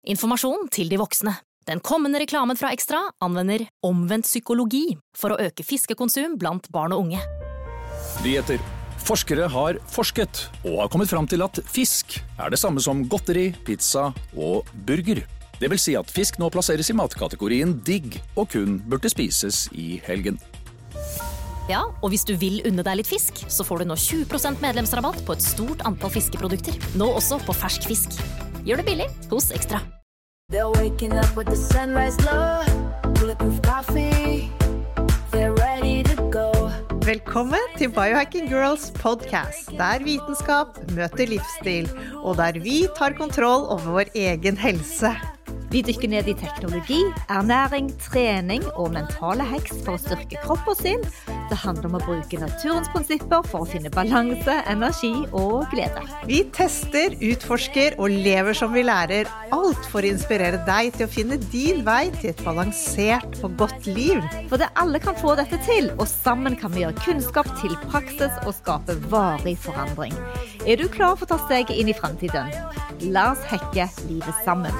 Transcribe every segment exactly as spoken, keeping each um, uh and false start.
Informasjon til de voksne. Den kommende reklamen fra Extra anvender omvendt psykologi for å øke fiskekonsum blant barn og unge. Dieter. Forskere har forsket og har kommet fram til at fisk er det samme som godteri, pizza og burger. Det vil si at fisk nå plasseres i matkategorien digg og kun burde spises i helgen. Ja, og hvis du vil unne deg litt fisk, så får du nå tjue prosent medlemsrabatt på et stort antall fiskeprodukter. Nå også på fersk fisk. Gjør det billig hos Extra. They're waking up with the sunrise glow, bulletproof coffee, they're ready to go. Velkommen til Biohacking Girls podcast, der vitenskap møter livsstil, og der vi tar kontroll over vår egen helse. Vi dykker ned i teknologi, ernæring, trening og mentale hacks for å styrke kropp og sinn. Det handler om å bruke naturens prinsipper for å finne balanse, energi og glede. Vi tester, utforsker og lever som vi lærer, alt for å inspirere deg til å finne din vei til et balansert og godt liv. For det alle kan få dette til, og sammen kan vi gjøre kunnskap til praksis og skape varig forandring. Er du klar for å ta steget inn i fremtiden? La oss hacke livet sammen.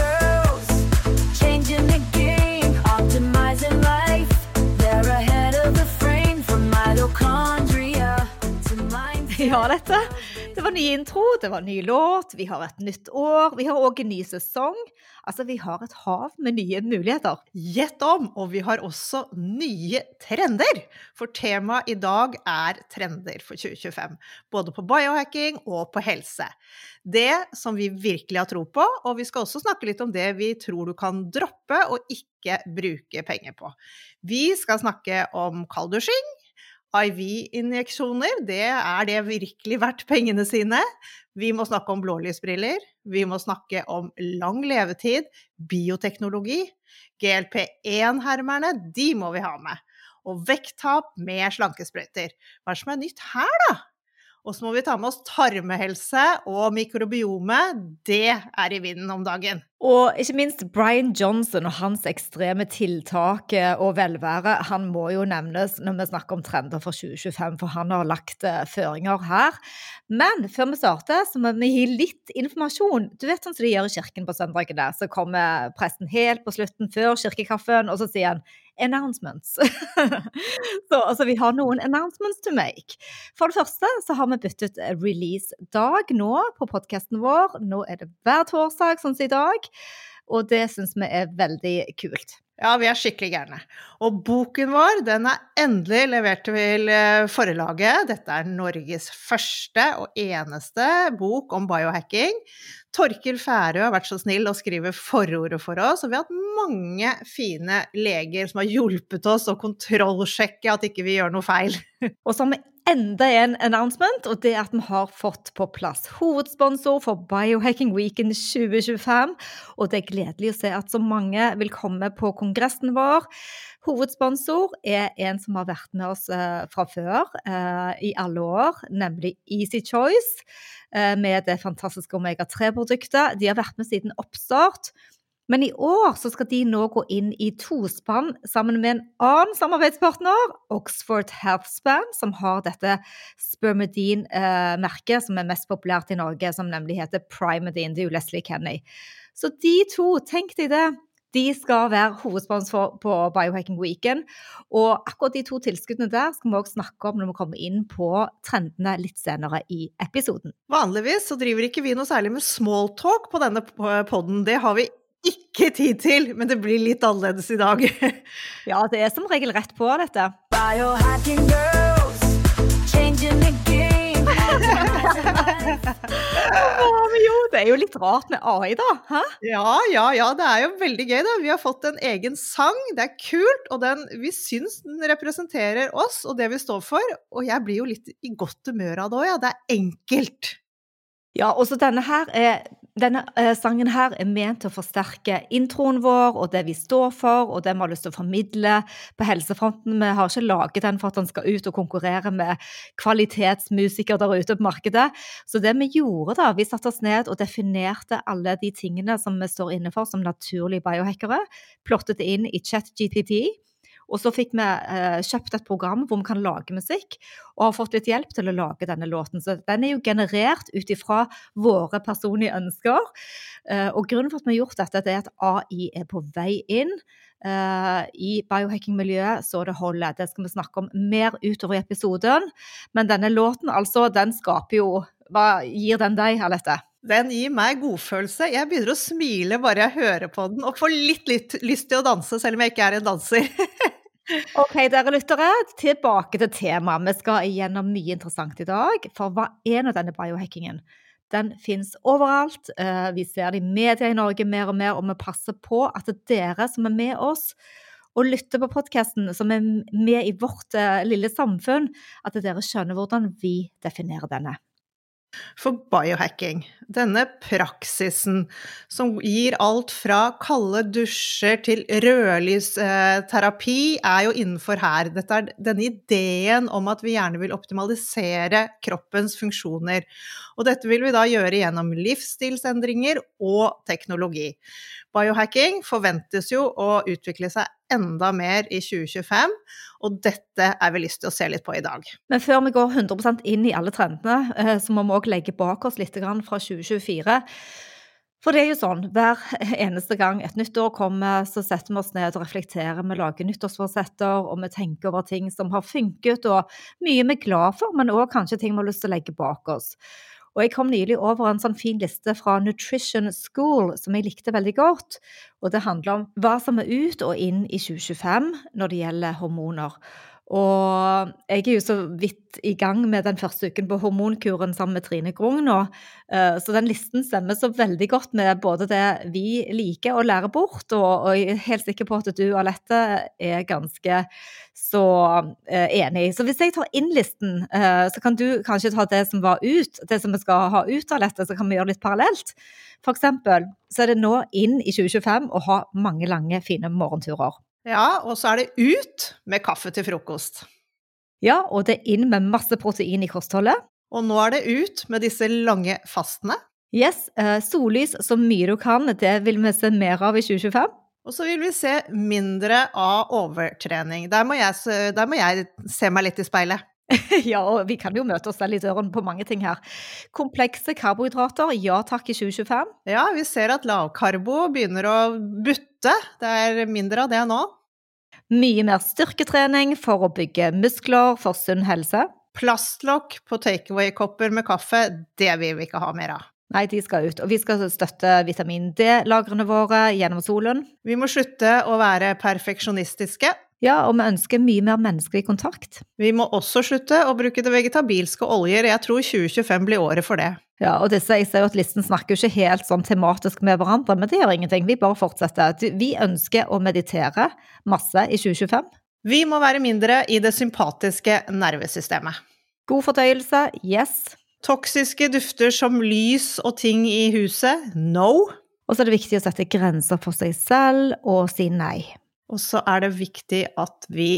Changing the game, optimizing life. They're ahead of the frame from mitochondria to mind. Ja, dette. Det var ny intro, det var ny låt, vi har et nytt år, vi har også en ny sesong. Altså, vi har et hav med nye muligheter. Gjett om, og vi har også nye trender. For temaet i dag er trender for tjue tjuefem, både på biohacking og på helse. Det som vi virkelig har tro på, og vi skal også snakke litt om det vi tror du kan droppe og ikke bruke penger på. Vi skal snakke om kalddusjing, I V-injeksjoner, det er det virkelig verdt pengene sine. Vi må snakke om blålysbriller, vi må snakke om lang levetid, bioteknologi, G L P one hermerne, de må vi ha med. Og vekttap med slankesprøyter. Hva er det som er nytt her da? Og så må vi ta med oss tarmehelse og mikrobiome, det er i vinden om dagen. Og ikke minst Brian Johnson og hans ekstreme tiltak og velvære, han må jo nevnes når vi snakker om trender for tjue tjuefem, for han har lagt føringer her. Men før vi starter, så må vi gi litt informasjon. Du vet sånn som de gjør i kirken på søndagene, så kommer presten helt på slutten før kirkekaffen, og så sier han announcements. så altså, vi har noen announcements to make. For det første så har vi byttet release-dag nå på podcasten vår. Nå er det hver torsdag, sånn som i dag. Og det synes vi er veldig kult. Ja, vi er skikkelig gjerne. Og boken vår, den er endelig levert til forlaget. Dette er Norges første og eneste bok om biohacking. Torkil Færø har vært så snill å skrive forordet for oss, og vi har hatt mange fine leger som har hjulpet oss å kontrollsjekke at ikke vi gjør noe feil. Og så har vi enda en announcement, og det er at vi har fått på plass hovedsponsor for Biohacking Weekend tjue tjuefem, og det er gledelig å se at så mange vil komme på kongressen vår. Hovedsponsor er en som har vært med oss uh, fra før uh, i alle år, nemlig Easy Choice, uh, med det fantastiske omega tre-produktet. De har vært med siden oppstart, men i år så skal de nå gå inn i tospann sammen med en annen samarbeidspartner, Oxford Healthspan, som har dette Spermidine-merket som er mest populært i Norge, som nemlig heter Primeadine, det er jo Leslie Kenny. Så de to, tenk deg det, de skal være hovedsponsor på Biohacking Weekend, og akkurat de to tilskuddene der skal vi også snakke om når vi kommer inn på trendene litt senere i episoden. Vanligvis så driver ikke vi noe særlig med small talk på denne podden, det har vi ikke tid til, men det blir litt annerledes i dag. Ja, det er som regel rett på dette. Biohacking girls, changing the game. Jo, det er jo litt rart med A I da, hæ? Ja, ja, ja, det er jo veldig gøy da. Vi har fått en egen sang, det er kult, og den, vi synes den representerer oss og det vi står for, og jeg blir jo litt i godt humør av det også, ja, det er enkelt. Ja, og så denne her er, denne uh, sangen her er ment til å forsterke introen vår, og det vi står for, og det vi har lyst til å formidle på helsefronten. Vi har ikke laget den for at den skal ut og konkurrere med kvalitetsmusikere der ute på markedet. Så det vi gjorde da, vi satte oss ned og definerte alle de tingene som vi står inne for som naturlige biohackere, plottet det inn i ChatGPT, Og så fikk vi eh, kjøpt et program hvor vi kan lage musikk, og har fått litt hjelp til å lage denne låten. Så den er jo generert ut ifra våre personlige ønsker. Eh, og grunnen for at vi har gjort dette, det er at A I er på vei inn. Uh, I biohacking-miljøet så det holder. Det skal vi snakke om mer utover i episoden. Men denne låten, altså, den skaper jo... Hva gir den deg, Alette? Den gir meg godfølelse. Jeg begynner å smile bare jeg hører på den, og får litt, litt lyst til å danse, selv om jeg ikke er en danser. Ok, dere lyttere, tilbake til temaet. Vi skal igjennom mye interessant i dag, for hva er nå denne biohackingen? Den finnes overalt, vi ser det i media i Norge mer og mer, og vi passer på at dere som er med oss og lytter på podcasten, som er med i vårt lille samfunn, at dere skjønner hvordan vi definerer denne. For biohacking, denne praksisen som gir alt fra kalde dusjer til rødlysterapi, er jo innenfor her. Dette er denne ideen om at vi gjerne vil optimalisere kroppens funksjoner. Og dette vil vi da gjøre gjennom livsstilsendringer og teknologi. Biohacking forventes jo å utvikle seg enda mer i tjue tjuefem, og dette er vi lyst til å se litt på i dag. Men før vi går hundre prosent inn i alle trendene, så må vi også legge bak oss litt grann fra tjue tjuefire. For det er jo sånn, hver eneste gang et nytt år kommer, så setter vi oss ned og reflekterer, vi lager nyttårsforsetter, og vi tenker over ting som har funket, og mye vi er glad for, men også kanskje ting vi har lyst til å legge bak oss. Og jeg kom nylig over en sånn fin liste fra Nutrition School, som jeg likte veldig godt, og det handler om hva som er ut og inn i tjue tjuefem når det gjelder hormoner. Og jeg er jo så vidt i gang med den første uken på hormonkuren sammen med Trine Grung nå, så den listen stemmer så veldig godt med både det vi liker å lære bort, og jeg er helt sikker på at du, Alette, er ganske så enig. Så hvis jeg tar inn listen, så kan du kanskje ta det som var ut, det som vi skal ha ut, Alette, så kan vi gjøre litt parallelt. For eksempel, så er det nå inn i tjue tjuefem å ha mange lange, fine morgenturer. Ja, og så er det ut med kaffe til frokost. Ja, og det er inn med masse protein i kostholdet. Og nå er det ut med disse lange fastene. Yes, eh, sollys så mye du kan, det vil vi se mer av i tjue tjuefem. Og så vil vi se mindre av overtrening. Der må jeg, der må jeg se meg litt i speilet. Ja, og vi kan jo møte oss selv i døren på mange ting her. Komplekse karbohydrater, ja takk i tjue tjuefem. Ja, vi ser at lavkarbo begynner å butte. Det er mindre av det nå. Mye mer styrketrening for å bygge muskler for sunn helse. Plastlokk på takeaway-kopper med kaffe, det vil vi ikke ha mer av. Nei, de skal ut, og vi skal støtte vitamin D-lagrene våre gjennom solen. Vi må slutte å være perfeksjonistiske. Ja, og vi ønsker mye mer menneskelig kontakt. Vi må også slutte å bruke det vegetabilske oljer. Jeg tror tjue tjuefem blir året for det. Ja, og disse, jeg ser jo at listen snakker jo ikke helt sånn tematisk med hverandre, men det gjør ingenting. Vi bare fortsetter. Vi ønsker å meditere masse i tjue tjuefem. Vi må være mindre i det sympatiske nervesystemet. God fordøyelse, yes. Toksiske dufter som lys og ting i huset, no. Og så er det viktig å sette grenser for seg selv og si nei. Og så er det viktig at vi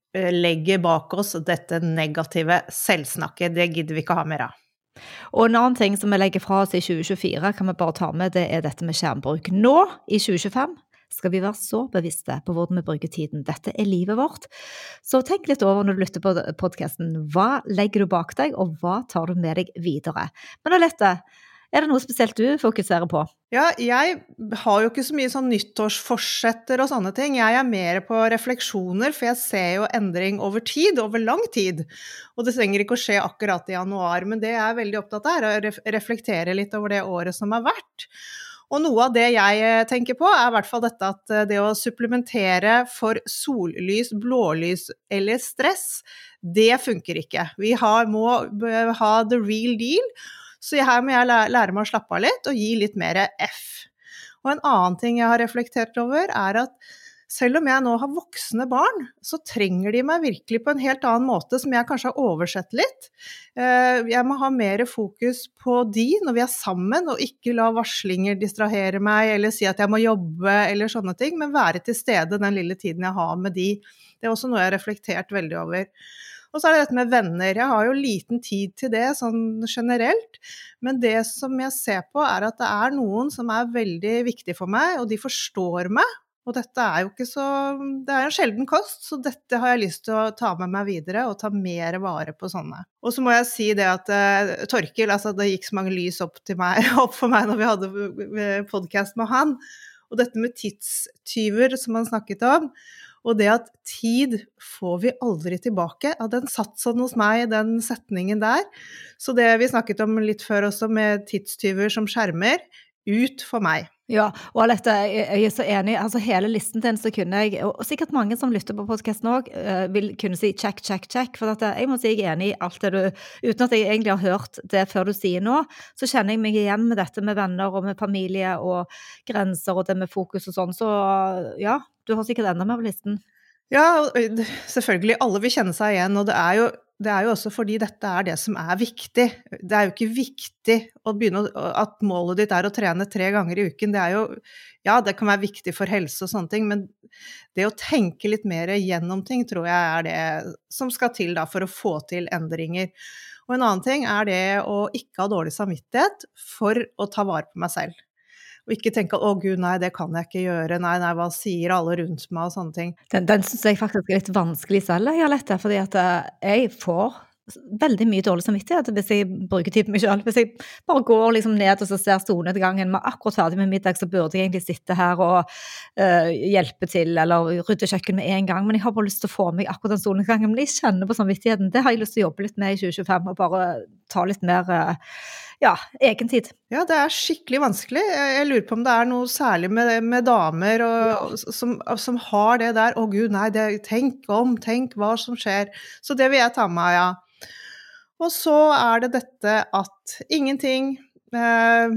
legger bak oss dette negative selvsnakket. Det gidder vi ikke ha mer av. Og en annen ting som vi legger fra oss i tjue tjuefire, kan vi bare ta med, det er dette med skjermbruk. Nå, i tjue tjuefem, skal vi være så bevisste på hvordan vi bruker tiden. Dette er livet vårt. Så tenk litt over når du lytter på podcasten. Hva legger du bak deg, og hva tar du med deg videre? Men Alette, er det noe spesielt du fokuserer på? Ja, jeg har jo ikke så mye sånn nyttårsforsetter og sånne ting. Jeg er mer på refleksjoner, for jeg ser jo endring over tid, over lang tid. Og det trenger ikke å skje akkurat i januar, men det jeg er veldig opptatt av er å reflektere litt over det året som har vært. Og noe av det jeg tenker på er i hvert fall dette at det å supplementere for sollys, blålys eller stress, det funker ikke. Vi har, må ha the real deal. Så her må jeg lære meg å slappe av litt og gi litt mer F. Og en annen ting jeg har reflektert over er at selv om jeg nå har voksne barn, så trenger de meg virkelig på en helt annen måte som jeg kanskje har oversett litt. Jeg må ha mer fokus på de når vi er sammen, og ikke la varslinger distrahere meg, eller si at jeg må jobbe, eller sånne ting, men være til stede den lille tiden jeg har med de. Det er også noe jeg har reflektert veldig over. Og så er det dette med venner. Jeg har jo liten tid til det, sånn generelt. Men det som jeg ser på er at det er noen som er veldig viktig for meg, og de forstår meg. Og dette er jo ikke så, det er en sjelden kost, så dette har jeg lyst til å ta med meg videre og ta mer vare på sånne. Og så må jeg si det at uh, Torkil, altså det gikk så mange lys opp, til meg, opp for meg når vi hadde podcast med han, og dette med tidstyver som han snakket om, og det at tid får vi aldri tilbake, ja, den satt sånn hos meg, den setningen der. Så det vi snakket om litt før også med tidstyver som skjermer, ut for meg. Ja, og Alette, jeg er så enig, altså hele listen din så kunne jeg, og sikkert mange som lytter på podcasten også, vil kunne si check, check, check, for at jeg må si jeg er enig i alt det du, uten at jeg egentlig har hørt det før du sier nå, så kjenner jeg meg igjen med dette med venner og med familie og grenser og det med fokus og sånn, så ja, du har sikkert enda mer på listen. Ja, selvfølgelig, alle vil kjenne seg igjen, og det er jo Det er jo også fordi dette er det som er viktig. Det er jo ikke viktig å begynne, at målet ditt er å trene tre ganger i uken. Det er jo, ja, det kan være viktig for helse og sånne ting, men det å tenke litt mer gjennom ting, tror jeg er det som skal til da, for å få til endringer. Og en annen ting er det å ikke ha dårlig samvittighet for å ta vare på meg selv. Og ikke tenke, å Gud, nei, det kan jeg ikke gjøre, nei, nei, hva sier alle rundt meg og sånne ting. Den, den synes jeg faktisk er litt vanskelig selv, jeg har lett det, fordi at jeg får veldig mye dårlig samvittighet hvis jeg bruker tid på meg selv. Hvis jeg bare går liksom ned og så ser solnedgangen, med akkurat ferdig med middag, så burde jeg egentlig sitte her og uh, hjelpe til, eller rydde kjøkken med en gang, men jeg har bare lyst til å få meg akkurat den solnedgangen, men jeg kjenner på samvittigheten, det har jeg lyst til å jobbe litt med i tjue tjuefem, og bare ta litt mer uh, ja, egen tid. Ja, det er skikkelig vanskelig. Jeg lurer på om det er noe særlig med, med damer og, ja. som, som har det der, å Gud, nei, det, tenk om, tenk hva som skjer. Så det vil jeg ta med, ja. Og så er det dette at ingenting eh,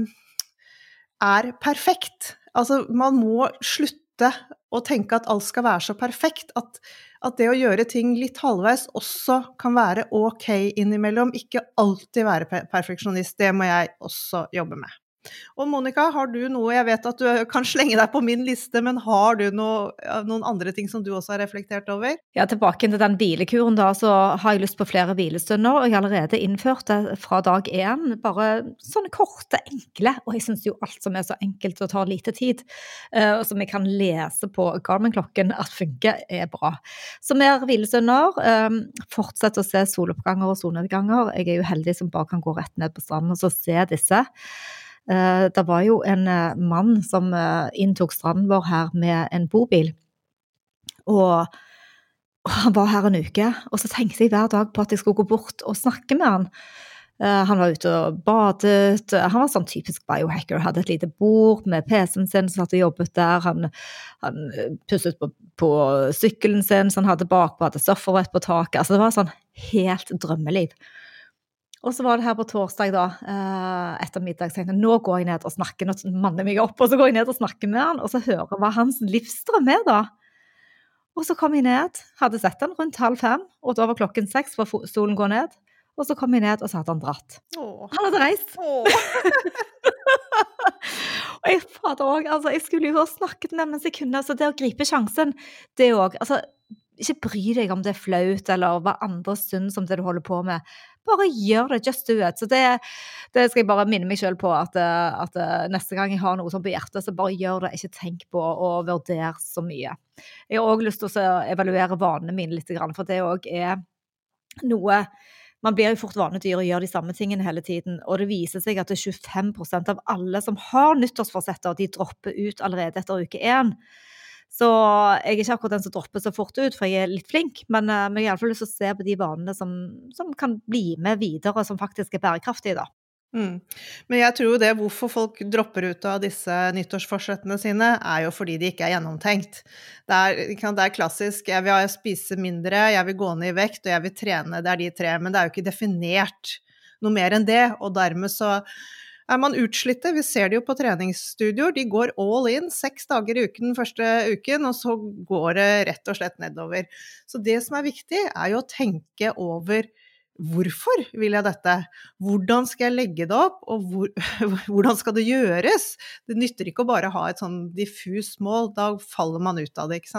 er perfekt. Altså, man må slutte å tenke at alt skal være så perfekt, at at det å gjøre ting litt halvveis også kan være ok innimellom, ikke alltid være perfeksjonist, det må jeg også jobbe med. Og Monica, har du noe, jeg vet at du kan slenge deg på min liste, men har du noe, noen andre ting som du også har reflektert over? Ja, tilbake til den hvilekuren da, så har jeg lyst på flere hvilestunder, og jeg har allerede innført det fra dag én, bare sånne korte, enkle, og jeg synes jo alt som er så enkelt og tar lite tid, uh, og som jeg kan lese på Garmin-klokken at funker, er bra. Så mer hvilestunder, um, fortsett å se soloppganger og solnedganger, jeg er jo heldig som bare kan gå rett ned på stranden og så se disse. Uh, det var jo en uh, mann som uh, inntok stranden vår her med en bobil, og, og han var her en uke, og så tenkte jeg hver dag på at jeg skulle gå bort og snakke med han. Uh, han var ute og badet, han var sånn typisk biohacker, hadde et lite bord med P C-en sin, så satt og jobbet der, han, han pusset på, på sykkelen sin, så han hadde bakpå, hadde surferbrett på taket, altså det var sånn helt drømmeliv. Og så var det her på torsdag da, etter middag, så tenkte jeg, nå går jeg ned og snakker, nå manner meg opp, og så går jeg ned og snakker med han, og så hører hva hans livsdrøm er da. Og så kom jeg ned, hadde sett han rundt halv fem, og da var klokken seks, for solen går ned, og så kom jeg ned, og så hadde han dratt. Åh. Han hadde reist. Og jeg fader også, altså, jeg skulle jo ha snakket med ham, mens jeg kunne, så det å gripe sjansen, det også, altså, ikke bry deg om det er flaut, eller hva andre synes om det du holder på med. Bare gjør det, just do it. Så det, det skal jeg bare minne meg selv på, at, at neste gang jeg har noe sånt på hjertet, så bare gjør det, ikke tenk på å vurdere så mye. Jeg har også lyst til å evaluere vanene mine litt, for det også er noe, man blir jo fort vanedyr og gjør de samme tingene hele tiden, og det viser seg at det er tjuefem prosent av alle som har nyttårsforsetter, de dropper ut allerede etter uke én. Så jeg er ikke akkurat den som dropper så fort ut, for jeg er litt flink, men, men jeg har i hvert fall lyst til å se på de vanene som, som kan bli med videre, som faktisk er bærekraftige da. Mm. Men jeg tror det hvorfor folk dropper ut av disse nyttårsforsettene sine, er jo fordi de ikke er gjennomtenkt. Det er, det er klassisk, jeg vil spise mindre, jeg vil gå ned i vekt, og jeg vil trene, det er de tre, men det er jo ikke definert noe mer enn det, og dermed så er man utslitte, vi ser det jo på treningsstudioer, de går all in, seks dager i uken den første uken, og så går det rett og slett nedover. Så det som er viktig, er jo å tenke over hvorfor vil jeg dette? Hvordan skal jeg legge det opp? Og hvor, hvordan skal det gjøres? Det nytter ikke å bare ha et sånn diffus mål, da faller man ut av det, ikke sant?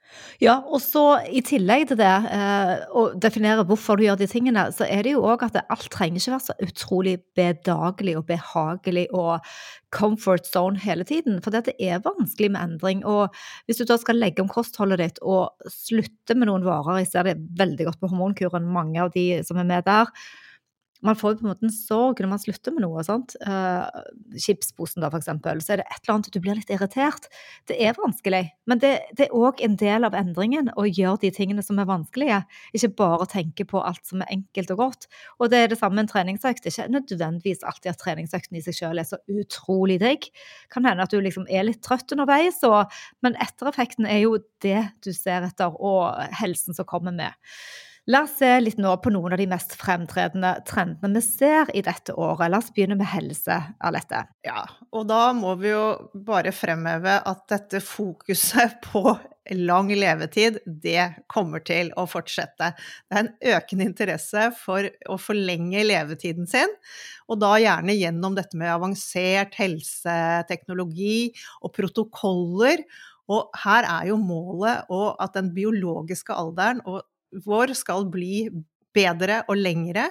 Ja, og så i tillegg til det, eh, å definere hvorfor du gjør de tingene, så er det jo også at det, alt trenger ikke være så utrolig bedagelig og behagelig og comfort zone hele tiden, for det er vanskelig med endring, og hvis du da skal legge om kostholdet ditt og slutte med noen varer, jeg ser det veldig godt på hormonkuren, mange av de som er med der, man får jo på en måte en sorg når man slutter med noe, sant? Uh, chipsposen da, for eksempel, så er det et eller annet at du blir litt irritert. Det er vanskelig, men det, det er også en del av endringen å gjøre de tingene som er vanskelige, ikke bare tenke på alt som er enkelt og godt. Og det er det samme med en treningsøkt. Det er ikke nødvendigvis alltid at treningsøkten i seg selv er så utrolig digg. Kan hende at du liksom er litt trøtt underveis, og, men ettereffekten er jo det du ser etter, og helsen som kommer med. La oss se litt nå på noen av de mest fremtredende trendene vi ser i dette året. La oss begynne med helse, Alette. Ja, og da må vi jo bare fremheve at dette fokuset på lang levetid, det kommer til å fortsette. Det er en økende interesse for å forlenge levetiden sin, og da gjerne gjennom dette med avansert helseteknologi og protokoller. Og her er jo målet og at den biologiske alderen og vår skal bli bedre og lengre,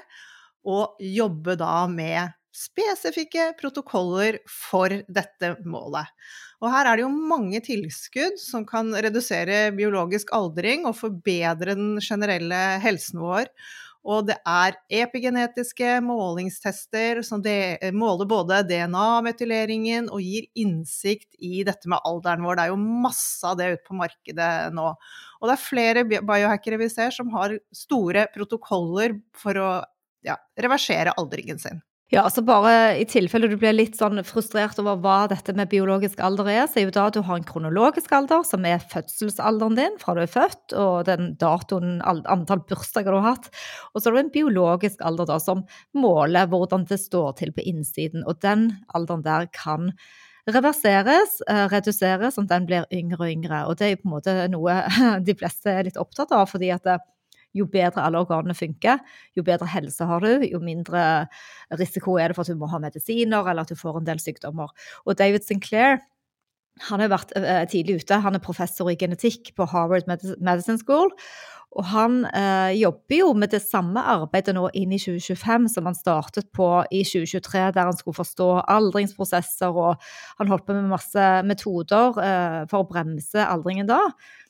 og jobbe da med spesifikke protokoller for dette målet. Og her er det jo mange tilskudd som kan redusere biologisk aldring og forbedre den generelle helsen vår. Og det er epigenetiske målingstester som det, måler både D N A-metyleringen og gir innsikt i dette med alderen vår. Det er jo masse av det ute på markedet nå. Og det er flere biohackere vi ser som har store protokoller for å ja, reversere aldringen sin. Ja, så bare i tilfelle du blir litt sånn frustrert over hva dette med biologisk alder er, så er jo da at du har en kronologisk alder, som er fødselsalderen din fra du er født, og den datoen, antall bursdager du har hatt. Og så er det en biologisk alder da, som måler hvordan det står til på innsiden, og den alderen der kan reverseres, reduseres, sånn at den blir yngre og yngre. Og det er jo på en måte noe de fleste er litt opptatt av, fordi at det, jo bedre alle organene funker, jo bedre helse har du, jo mindre risiko er det for at du må ha medisiner, eller at du får en del sykdommer. Og David Sinclair, han har vært tidlig ute, han er professor i genetikk på Harvard Medicine School, og han eh, jobber jo med det samme arbeidet nå inn i tjue tjuefem som han startet på i tjue tjuetre, der han skulle forstå aldringsprosesser, og han holdt på med masse metoder eh, for å bremse aldringen da.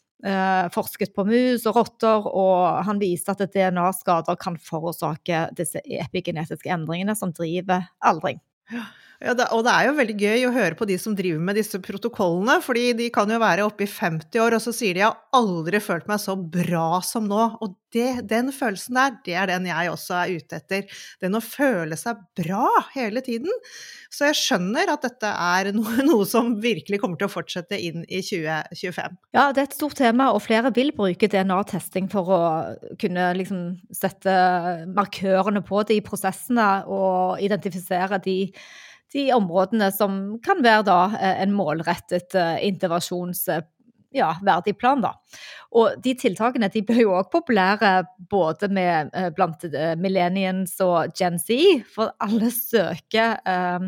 Uh, forsket på mus og rotter, og han viste at D N A-skader kan forårsake disse epigenetiske endringene som driver aldring. Ja, det, og det er jo veldig gøy å høre på de som driver med disse protokollene, fordi de kan jo være oppe i femti år, og så sier de, jeg har aldri følt meg så bra som nå, og det, den følelsen der, det er den jeg også er ute etter, den å føle seg bra hele tiden. Så jeg skjønner at dette er noe, noe som virkelig kommer til å fortsette inn i tjue tjuefem. Ja, det er et stort tema, og flere vil bruke D N A-testing for å kunne liksom sette markørene på de prosessene og identifisere de de områdene som kan være da en målrettet intervensjons ja, verdig plan da. Og de tiltakene, de blir jo også populære både med, blant millennials og Gen Z, for alle søker eh,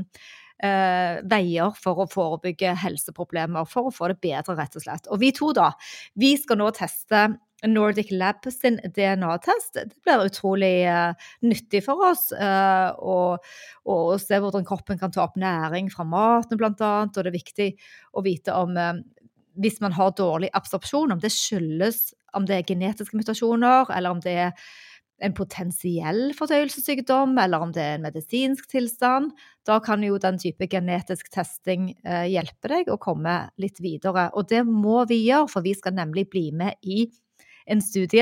eh, veier for å forebygge helseproblemer, for å få det bedre rett og slett. Og vi to da, vi skal nå teste Nordic Lab sin D N A-test. Det blir utrolig uh, nyttig for oss uh, og, og se hvordan kroppen kan ta opp næring fra maten blant annet, og det er viktig å vite om uh, hvis man har dårlig absorpsjon, om det skyldes om det er genetiske mutasjoner, eller om det er en potensiell fordøyelsessykdom, eller om det er en medisinsk tilstand. Da kan jo den type genetisk testing uh, hjelpe deg å komme litt videre, og det må vi gjøre, for vi skal nemlig bli med i en studie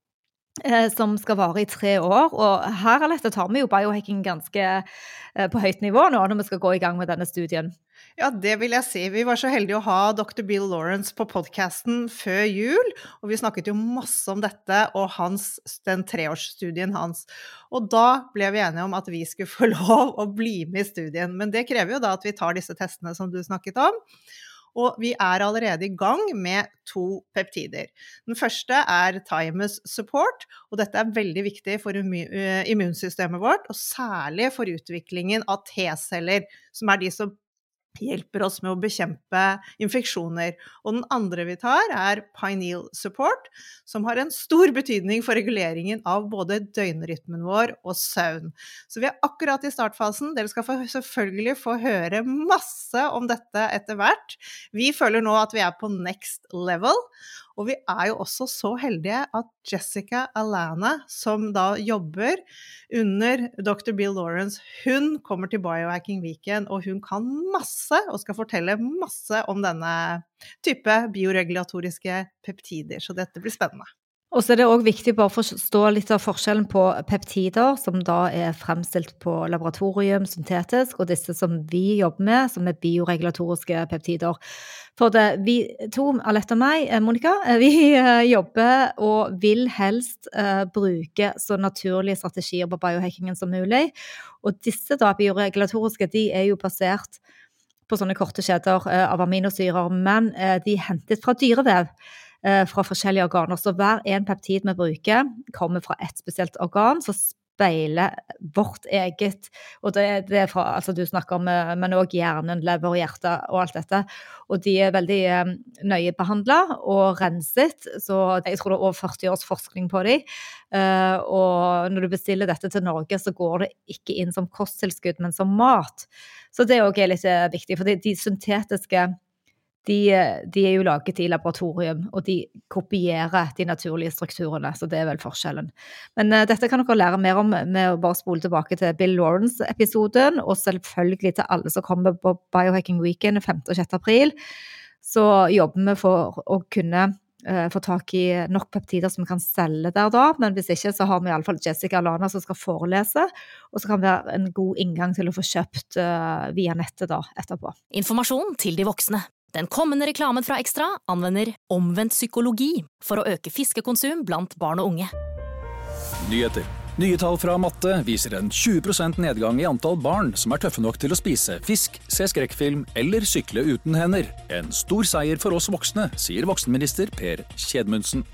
eh, som skal vare i tre år, og her Alette, tar vi jo biohacking ganske eh, på høyt nivå nå, når vi skal gå i gang med denne studien. Ja, det vil jeg si. Vi var så heldige å ha doktor Bill Lawrence på podcasten før jul, og vi snakket jo masse om dette, og hans, den treårsstudien hans. Og da ble vi enige om at vi skulle få lov å bli med i studien, men det krever jo da at vi tar disse testene som du snakket om. Og vi er allerede i gang med to peptider. Den første er thymus support, og dette er veldig viktig for immunsystemet vårt, og særlig for utviklingen av T-celler, som er de som hjelper oss med å bekjempe infeksjoner. Og den andre vi tar er pineal support, som har en stor betydning for reguleringen av både døgnrytmen vår og søvn. Så vi er akkurat i startfasen. Dere skal få, selvfølgelig få høre masse om dette etter hvert. Vi føler nå at vi er på next level, og vi er jo også så heldige at Jessica Alana, som da jobber under doktor Bill Lawrence, hun kommer til Biohacking Weekend, og hun kan masse, og skal fortelle masse om denne type bioregulatoriske peptider, så dette blir spennende. Og så er det også viktig bare å forstå litt av forskjellen på peptider, som da er fremstilt på laboratorium syntetisk, og disse som vi jobber med, som er bioregulatoriske peptider. For det, vi to, Alette og meg, Monica, vi jobber og vil helst uh, bruke så naturlige strategier på biohackingen som mulig. Og disse da, bioregulatoriske, de er jo basert på sånne korte kjeder uh, av aminosyrer, men uh, de er hentet fra dyrevev. Fra forskjellige organer, så hver en peptid vi bruker kommer fra et spesielt organ, så speiler vårt eget, og det, det er fra, altså du snakker om, men også hjernen, lever og hjerte og alt dette, og de er veldig um, nøye behandlet og renset, så jeg tror det er over førti års forskning på de, uh, og når du bestiller dette til Norge, så går det ikke inn som kosttilskudd, men som mat, så det er også litt viktig, for de, de syntetiske De, de er jo laget i laboratorium, og de kopierer de naturlige strukturene, så det er vel forskjellen. Men uh, dette kan dere lære mer om med å bare spole tilbake til Bill Lawrence-episoden, og selvfølgelig til alle som kommer på Biohacking Weekend femte og sjette april, så jobber vi for å kunne uh, få tak i nok peptider som vi kan selge der da, men hvis ikke så har vi i alle fall Jessica Alana som skal forelese, og så kan det være en god inngang til å få kjøpt uh, via nettet da etterpå. Informasjon til de voksne. Den kommende reklamen fra Extra anvender omvendt psykologi for å øke fiskekonsum blant barn og unge. Nyheter. Nye tall fra matte viser en tjue prosent nedgang i antall barn som er tøffe nok til å spise fisk, se skrekkfilm eller sykle uten hender. En stor seier for oss voksne, sier voksenminister Per Kjedmundsen.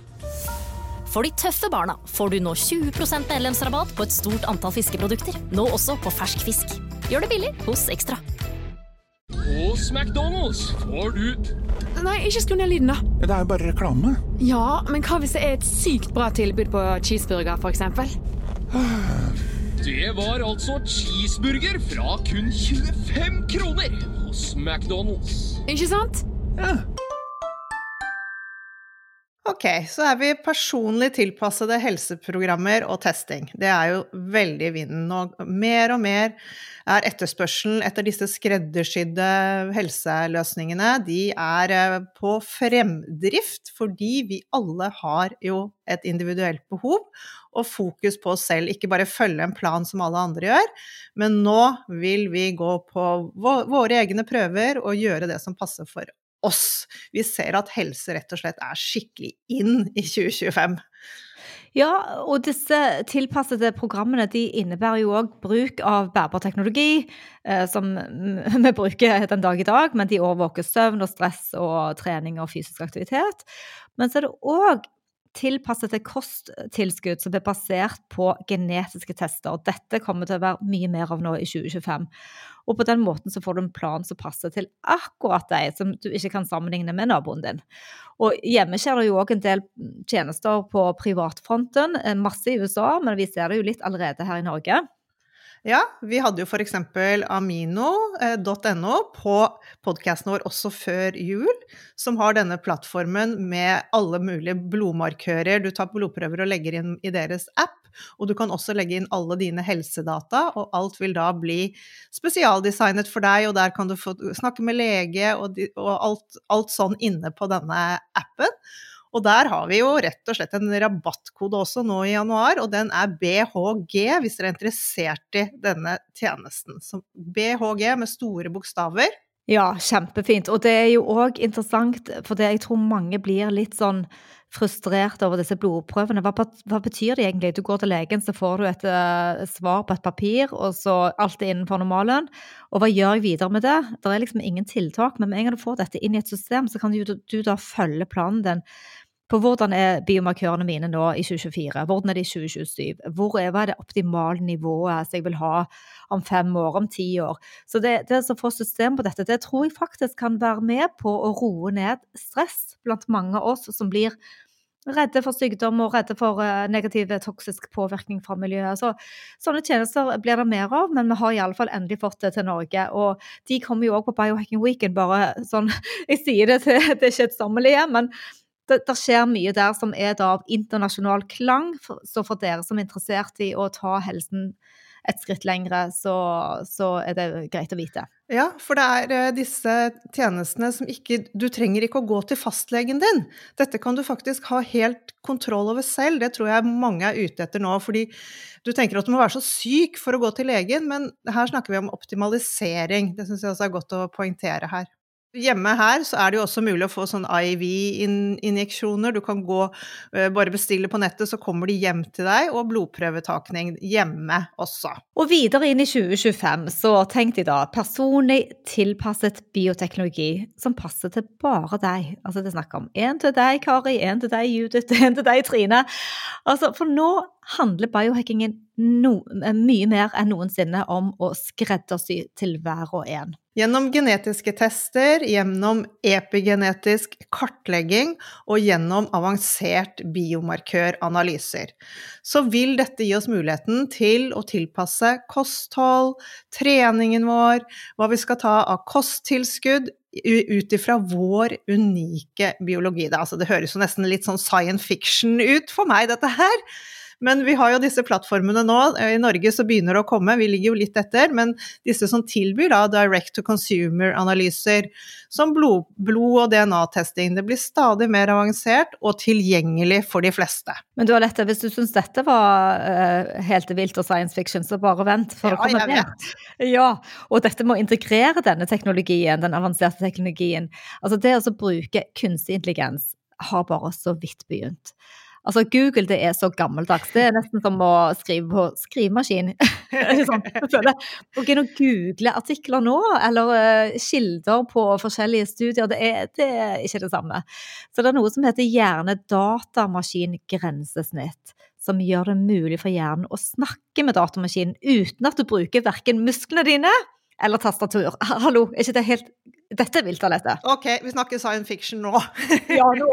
For de tøffe barna får du nå tjue prosent medlemsrabatt på et stort antall fiskeprodukter, nå også på fersk fisk. Gjør det billig hos Extra. Hos McDonald's får du... Nei, ikke skru ned lyden da. Det er jo bare reklame. Ja, men hva hvis det er et sykt bra tilbud på cheeseburger, for eksempel? Det var altså cheeseburger fra kun tjuefem kroner hos McDonald's. Ikke sant? Ja. Ok, så er vi personlig tilpassede helseprogrammer og testing. Det er jo veldig i vinden, og mer og mer er etterspørselen etter disse skreddersydde helseløsningene. De er på fremdrift, fordi vi alle har jo et individuelt behov, og fokus på oss selv, ikke bare følge en plan som alle andre gjør, men nå vil vi gå på våre egne prøver og gjøre det som passer for oss. oss. Vi ser at helse rett og slett er skikkelig inn i tjue tjuefem. Ja, og disse tilpassede programmene, de innebærer jo også bruk av bærbar teknologi, eh, som vi bruker den dag i dag, men de overvåker søvn og stress og trening og fysisk aktivitet. Men så er det også tilpassede kosttilskudd som er basert på genetiske tester, og dette kommer til å være mye mer av nå i tjue tjuefem. Og på den måten så får du en plan som passer til akkurat deg, som du ikke kan sammenligne med naboen din. Og hjemme skjer det jo også en del tjenester på privatfronten, masse i U S A, men vi ser det jo litt allerede her i Norge. Ja, vi hadde jo for eksempel amino punktum no på podcasten vår også før jul, som har denne plattformen med alle mulige blodmarkører. Du tar blodprøver og legger inn i deres app, og du kan også legge inn alle dine helsedata, og alt vil da bli spesialdesignet for deg, og der kan du få snakke med lege og, de, og alt, alt sånn inne på denne appen. Og der har vi jo rett og slett en rabattkode også nå i januar, og den er B H G hvis dere er interessert i denne tjenesten. Så B H G med store bokstaver. Ja, kjempefint. Og det er jo også interessant, for det, jeg tror mange blir litt sånn frustrert over disse blodprøvene. Hva, hva betyr det egentlig? Du går til legen, så får du et uh, svar på et papir, og så alt er innenfor normalen. Og hva gjør jeg videre med det? Det er liksom ingen tiltak, men med en gang du får dette inn i et system, så kan du, du da følge planen din på hvordan er biomarkørene mine nå i tjue tjuefire, hvordan er det i tjue tjuesyv, hvor er, hva er det optimale nivået som jeg vil ha om fem år, om ti år. Så det, det å få system på dette, det tror jeg faktisk kan være med på å roe ned stress blant mange av oss som blir redde for sykdom og redde for uh, negativ toksisk påvirkning fra miljøet. Så, sånne tjenester blir det mer av, men vi har i alle fall endelig fått det til Norge, og de kommer jo også på Biohacking Weekend, bare sånn, jeg sier det til det er ikke et sommerlige, men det, det skjer mye der som er av internasjonal klang, for, så for dere som er interessert i å ta helsen et skritt lengre, så, så er det greit å vite. Ja, for det er uh, disse tjenestene som ikke, du trenger ikke å gå til fastlegen din. Dette kan du faktisk ha helt kontroll over selv, det tror jeg mange er ute etter nå, fordi du tenker at du må være så syk for å gå til legen, men her snakker vi om optimalisering, det synes jeg også er godt å poengtere her. Hjemme her så er det jo også mulig å få sånn I V-injeksjoner, du kan gå, uh, bare bestille på nettet, så kommer de hjem til deg, og blodprøvetakning hjemme også. Og videre inn i tjue tjuefem, så tenkte jeg da, personlig tilpasset bioteknologi, som passer til bare deg. Altså det snakker om en til deg, Kari, en til deg, Judith, en til deg, Trine. Altså, for nå handler biohackingen no, mye mer enn noensinne om å skreddersy til hver og en. Gjennom genetiske tester, gjennom epigenetisk kartlegging og gjennom avansert biomarkøranalyser. Så vil dette gi oss muligheten til å tilpasse kosthold, treningen vår, hva vi skal ta av kosttilskudd, ut ifra vår unike biologi. Det, altså, det høres jo nesten litt sånn science fiction ut for meg, dette her. Men vi har jo disse plattformene nå, i Norge så begynner det å komme, vi ligger jo litt etter, men disse som tilbyr da direct-to-consumer-analyser, som blod, blod- og D N A-testing, det blir stadig mer avansert og tilgjengelig for de fleste. Men du har lett, hvis du synes dette var uh, helt vilt og science fiction, så bare vent for ja, å komme med. Ja, og dette må integrere denne teknologien, den avanserte teknologien. Altså det å bruke kunstig intelligens har bare så vidt begynt. Altså Google, det er så gammeldags, det er nesten som å skrive på skrivemaskin. sånn, å kunne google artikler nå, eller uh, kilder på forskjellige studier, det er, det er ikke det samme. Så det er noe som heter hjerne-datamaskin-grensesnitt, som gjør det mulig for hjernen å snakke med datamaskinen uten at du bruker hverken musklene dine eller tastatur. Hallo, er ikke det helt... Dette er vilt av dette. Ok, vi snakker science fiction nå. Ja, nå.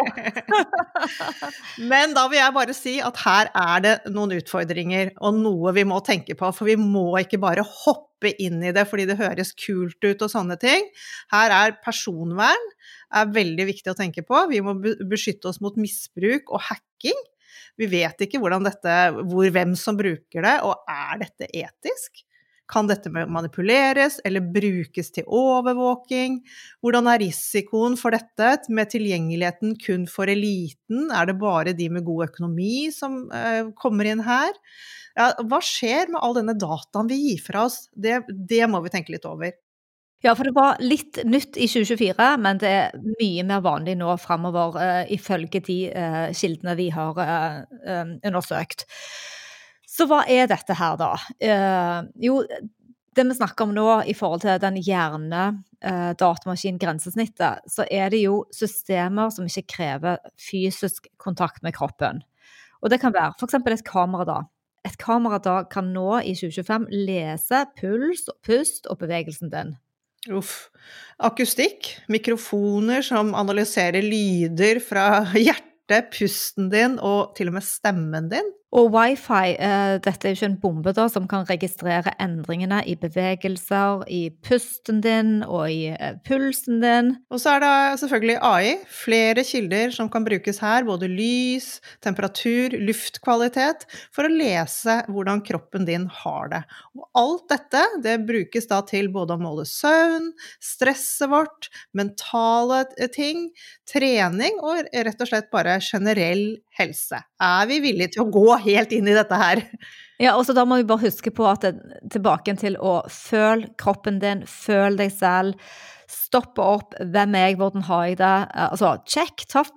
Men da vil jeg bare si at her er det noen utfordringer, og noe vi må tenke på, for vi må ikke bare hoppe inn i det, fordi det høres kult ut og sånne ting. Her er personvern er veldig viktig å tenke på. Vi må beskytte oss mot misbruk og hacking. Vi vet ikke hvordan dette, hvor, hvem som bruker det, og er dette etisk? Kan dette manipuleres eller brukes til overvåking? Hvordan er risikoen for dette med tilgjengeligheten kun for eliten? Er det bare de med god økonomi som uh, kommer inn her? Ja, hva skjer med all denne dataen vi gir fra oss? Det, det må vi tenke litt over. Ja, for det var litt nytt i tjue tjuefire, men det er mye mer vanlig nå fremover, uh, ifølge de uh, kildene vi har uh, uh, undersøkt. Så hva er dette her da? Uh, jo, det vi snakker om nå i forhold til den hjerne-datamaskin-grensesnittet, så er det jo systemer som ikke krever fysisk kontakt med kroppen. Og det kan være for eksempel et kamera da. Et kamera da kan nå i tjue tjuefem lese puls, pust og bevegelsen din. Uff. Akustikk, mikrofoner som analyserer lyder fra hjertet, pusten din og til og med stemmen din. Og wifi, uh, dette er jo ikke en bombe da, som kan registrere endringene i bevegelser, i pusten din og i uh, pulsen din. Og så er det selvfølgelig A I, flere kilder som kan brukes her, både lys, temperatur, luftkvalitet, for å lese hvordan kroppen din har det. Og alt dette, det brukes da til både å måle søvn, stresset vårt, mentale ting, trening og rett og slett bare generell helse. Er vi villige til å gå helt inn i dette her? Ja, og så da må vi bare huske på at det, tilbake til å føle kroppen din, føle deg selv, stoppe opp, hvem er jeg, hvordan har jeg det? Altså, check, ta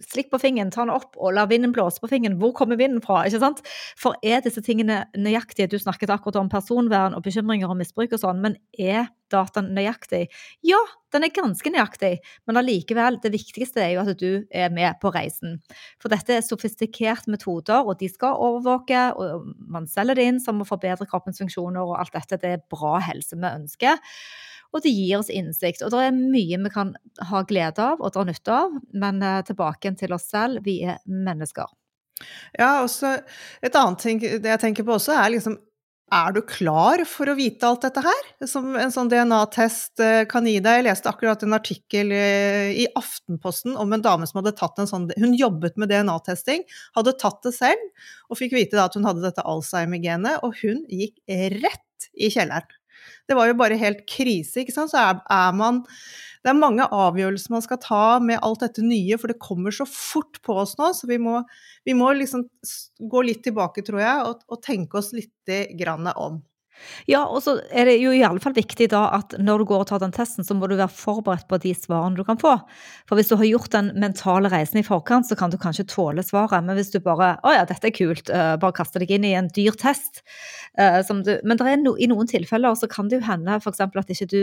slikk på fingeren, ta den opp og la vinden blåse på fingeren. Hvor kommer vinden fra, ikke sant? For er disse tingene nøyaktige? Du snakket akkurat om personvern og bekymringer og misbruk og sånn, men er dataen nøyaktig? Ja, den er ganske nøyaktig, men allikevel, det viktigste er jo at du er med på reisen. For dette er sofistikerte metoder, og de skal overvåke, og man selger det inn som å forbedre kroppens funksjoner, og alt dette, det er bra helse vi ønsker. Og det gir oss innsikt, og det er mye vi kan ha glede av og dra nytte av, men tilbake til oss selv, vi er mennesker. Ja, også et annet ting det jeg tenker på også er liksom, er du klar for å vite alt dette her? Som en sånn D N A-test kan gi deg. Jeg leste akkurat en artikkel i Aftenposten om en dame som hadde tatt en sånn, hun jobbet med D N A-testing, hadde tatt det selv, og fikk vite da at hun hadde dette Alzheimer-genet, og hun gikk rett i kjelleren. Det var jo bare helt krise, ikke sant? Så er, er man, det er mange avgjørelser man skal ta med alt dette nye, for det kommer så fort på oss nå, så vi må, vi må liksom gå litt tilbake, tror jeg, og, og tenke oss litt grann om. Ja, og så er det jo i alle fall viktig da at når du går og tar den testen, så må du være forberedt på de svarene du kan få. For hvis du har gjort den mentale reisen i forkant, så kan du kanskje tåle svaret, men hvis du bare, å ja, dette er kult, uh, bare kaster deg inn i en dyr test, uh, som du, men det er no, i noen tilfeller så kan det jo hende for eksempel at ikke du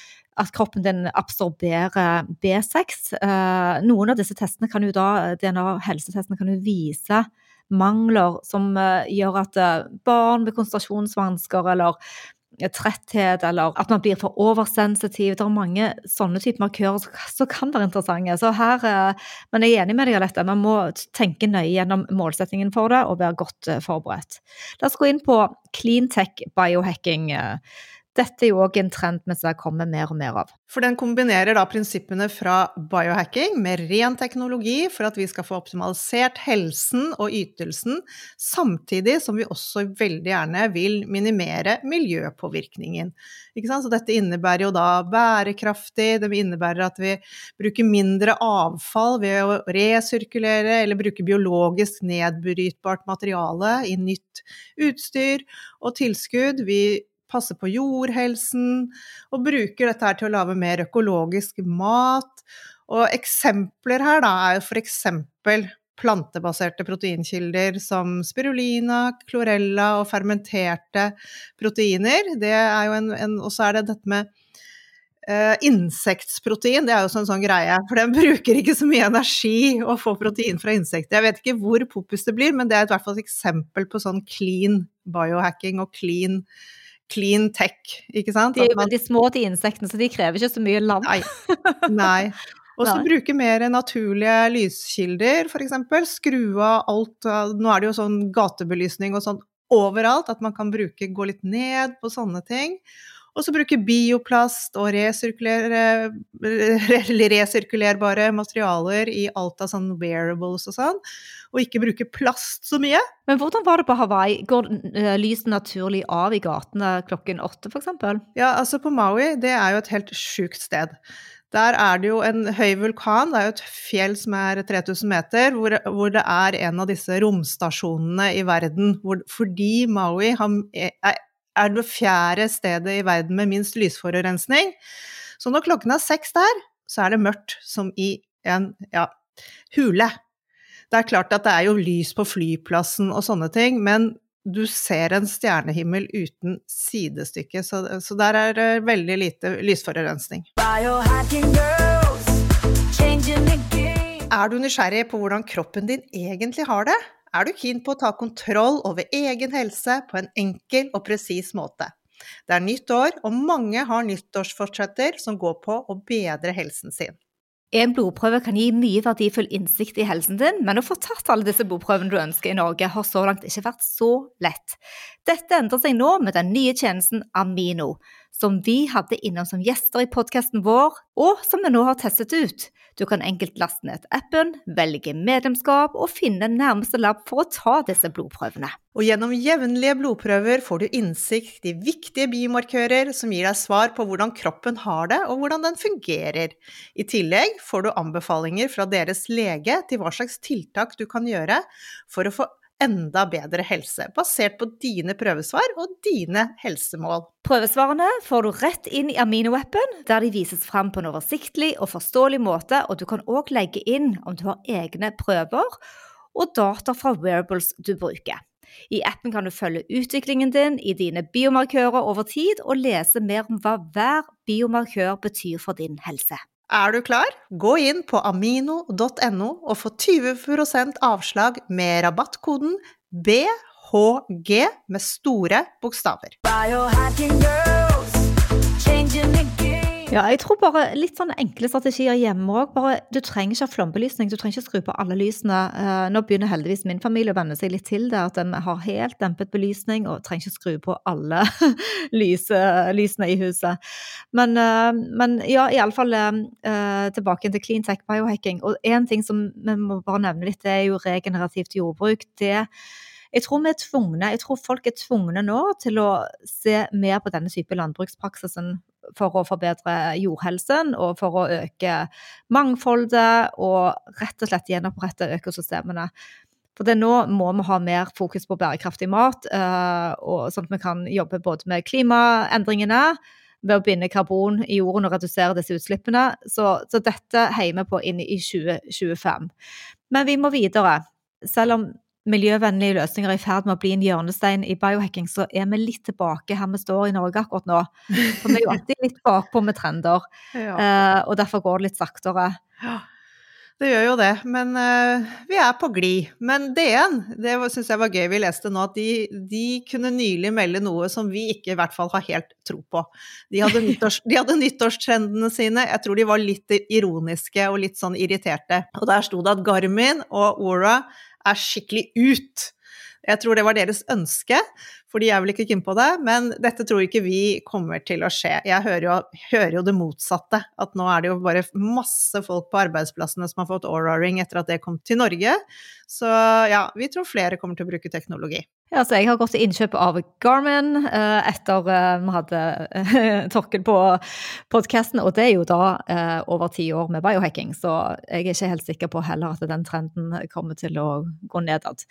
at kroppen din absorberer B seks. Uh, noen av disse testene kan jo da, D N A-helsetestene kan jo vise mangler som uh, gjør at uh, barn med konsentrasjonsvansker eller uh, tretthet, eller at man blir for oversensitiv. Det er mange sånne typer markører som kan være interessante. Så her, uh, men jeg er enig med deg, Alette, man må tenke nøye gjennom målsettingen for det og være godt uh, forberedt. La oss gå inn på clean tech biohacking. Uh, Dette er jo også en trend mens det kommer mer og mer av. For den kombinerer da prinsippene fra biohacking med ren teknologi for at vi skal få optimalisert helsen og ytelsen, samtidig som vi også veldig gjerne vil minimere miljøpåvirkningen. Ikke sant? Så dette innebærer jo da bærekraftig, det innebærer at vi bruker mindre avfall ved å resirkulere eller bruke biologisk nedbrytbart materiale i nytt utstyr og tilskudd. Vi passer på jordhelsen, og bruker dette her til å lage mer økologisk mat. Og eksempler her da er jo for eksempel plantebaserte proteinkilder som spirulina, chlorella og fermenterte proteiner. Det er jo en, en og så er det dette med uh, insektsprotein, det er jo sånn, sånn greie, for den bruker ikke så mye energi å få protein fra insekter. Jeg vet ikke hvor poppis det blir, men det er i hvert fall et eksempel på sånn clean biohacking og clean clean tech, ikke sant? De er jo veldig små til insektene, så de krever ikke så mye land. Nei, nei. Og så bruke mer naturlige lyskilder, for eksempel. Skru av alt, nå er det jo sånn gatebelysning og sånn overalt, at man kan bruke, gå litt ned på sånne ting. Og så bruke bioplast og resirkulere, resirkulerbare materialer i alt av sånn wearables og sånn, og ikke bruke plast så mye. Men hvordan var det på Hawaii? Går uh, lyset naturlig av i gatene klokken åtte, for eksempel? Ja, altså på Maui, det er jo et helt sjukt sted. Der er det jo en høy vulkan, det er jo et fjell som er tre tusen meter, hvor, hvor det er en av disse romstasjonene i verden, hvor, fordi Maui har, er, er det fjerde stedet i verden med minst lysforurensning. Så når klokken er seks der, så er det mørkt som i en ja, hule. Det er klart at det er jo lys på flyplassen og sånne ting, men du ser en stjernehimmel uten sidestykke, så, så der er det veldig lite lysforurensning. Biohacking girls, changing the game. Er du nysgjerrig på hvordan kroppen din egentlig har det? Er du keen på å ta kontroll over egen helse på en enkel og presis måte? Det er nytt år, og mange har nyttårsfortsetter som går på å bedre helsen sin. En blodprøve kan gi mye verdifull innsikt i helsen din, men å få tatt alle disse blodprøvene du ønsker i Norge har så langt ikke vært så lett. Dette endrer seg nå med den nye tjenesten Amino, som vi hadde innom som gjester i podcasten vår, og som vi nå har testet ut. Du kan enkelt laste ned appen, velge medlemskap og finne nærmeste lab for å ta disse blodprøvene. Og gjennom jevnlige blodprøver får du innsikt i viktige biomarkører som gir deg svar på hvordan kroppen har det og hvordan den fungerer. I tillegg får du anbefalinger fra deres lege til hva slags tiltak du kan gjøre for å få enda bedre helse, basert på dine prøvesvar og dine helsemål. Prøvesvarene får du rett inn i Amino-appen, der de vises frem på en oversiktlig og forståelig måte, og du kan også legge inn om du har egne prøver og data fra wearables du bruker. I appen kan du følge utviklingen din i dine biomarkører over tid og lese mer om hva hver biomarkør betyr for din helse. Er du klar? Gå inn på amino punktum no og få tjue prosent avslag med rabattkoden B H G med store bokstaver. Biohacking girls, changing the game. Ja, jeg tror bare litt sånne enkle strategier hjemme også. Bare, du trenger ikke ha flombelysning, du trenger ikke skru på alle lysene. Uh, nå begynner heldigvis min familie å vende seg litt til det, at de har helt dempet belysning og trenger ikke skru på alle lyse, lysene i huset. Men, uh, men ja, i alle fall uh, tilbake til clean tech biohacking. Og en ting som vi må bare nevne litt, det er jo regenerativt jordbruk. Det Jeg tror vi er tvungne, jeg tror folk er tvungne nå til å se mer på denne type landbrukspraksisen for å forbedre jordhelsen og for å øke mangfoldet og rett og slett gjenopprette økosystemene. For det nå må vi ha mer fokus på bærekraftig mat, og sånn at vi kan jobbe både med klimaendringene, ved å binde karbon i jorden og redusere disse utslippene. Så, så dette heier vi på inn i tjue tjuefem. Men vi må videre. Selv om miljøvennlige løsninger er i ferd med å bli en hjørnestein i biohacking, så er vi litt tilbake her vi står i Norge akkurat nå. For vi er jo alltid litt bakpå med trender, ja. uh, og derfor går det litt saktere. Ja, det gjør jo det, men uh, vi er på glid. Men D N, det synes jeg var gøy vi leste nå, at de, de kunne nylig melde noe som vi ikke i hvert fall har helt tro på. De hadde, nyttårs, de hadde nyttårstrendene sine, jeg tror de var litt ironiske og litt sånn irriterte. Og der stod det at Garmin og Oura er skikkelig ut. Jeg tror det var deres ønske, for de er vel ikke keen på det, men dette tror ikke vi kommer til å skje. Jeg hører jo, hører jo det motsatte, at nå er det jo bare masse folk på arbeidsplassene som har fått Oura-ring etter at det kom til Norge. Så ja, vi tror flere kommer til å bruke teknologi. Ja, så jeg har gått til innkjøp av Garmin uh, etter uh, vi hadde uh, Torkel på podcasten, og det er jo da uh, over ti år med biohacking, så jeg er ikke helt sikker på heller at den trenden kommer til å gå nedad.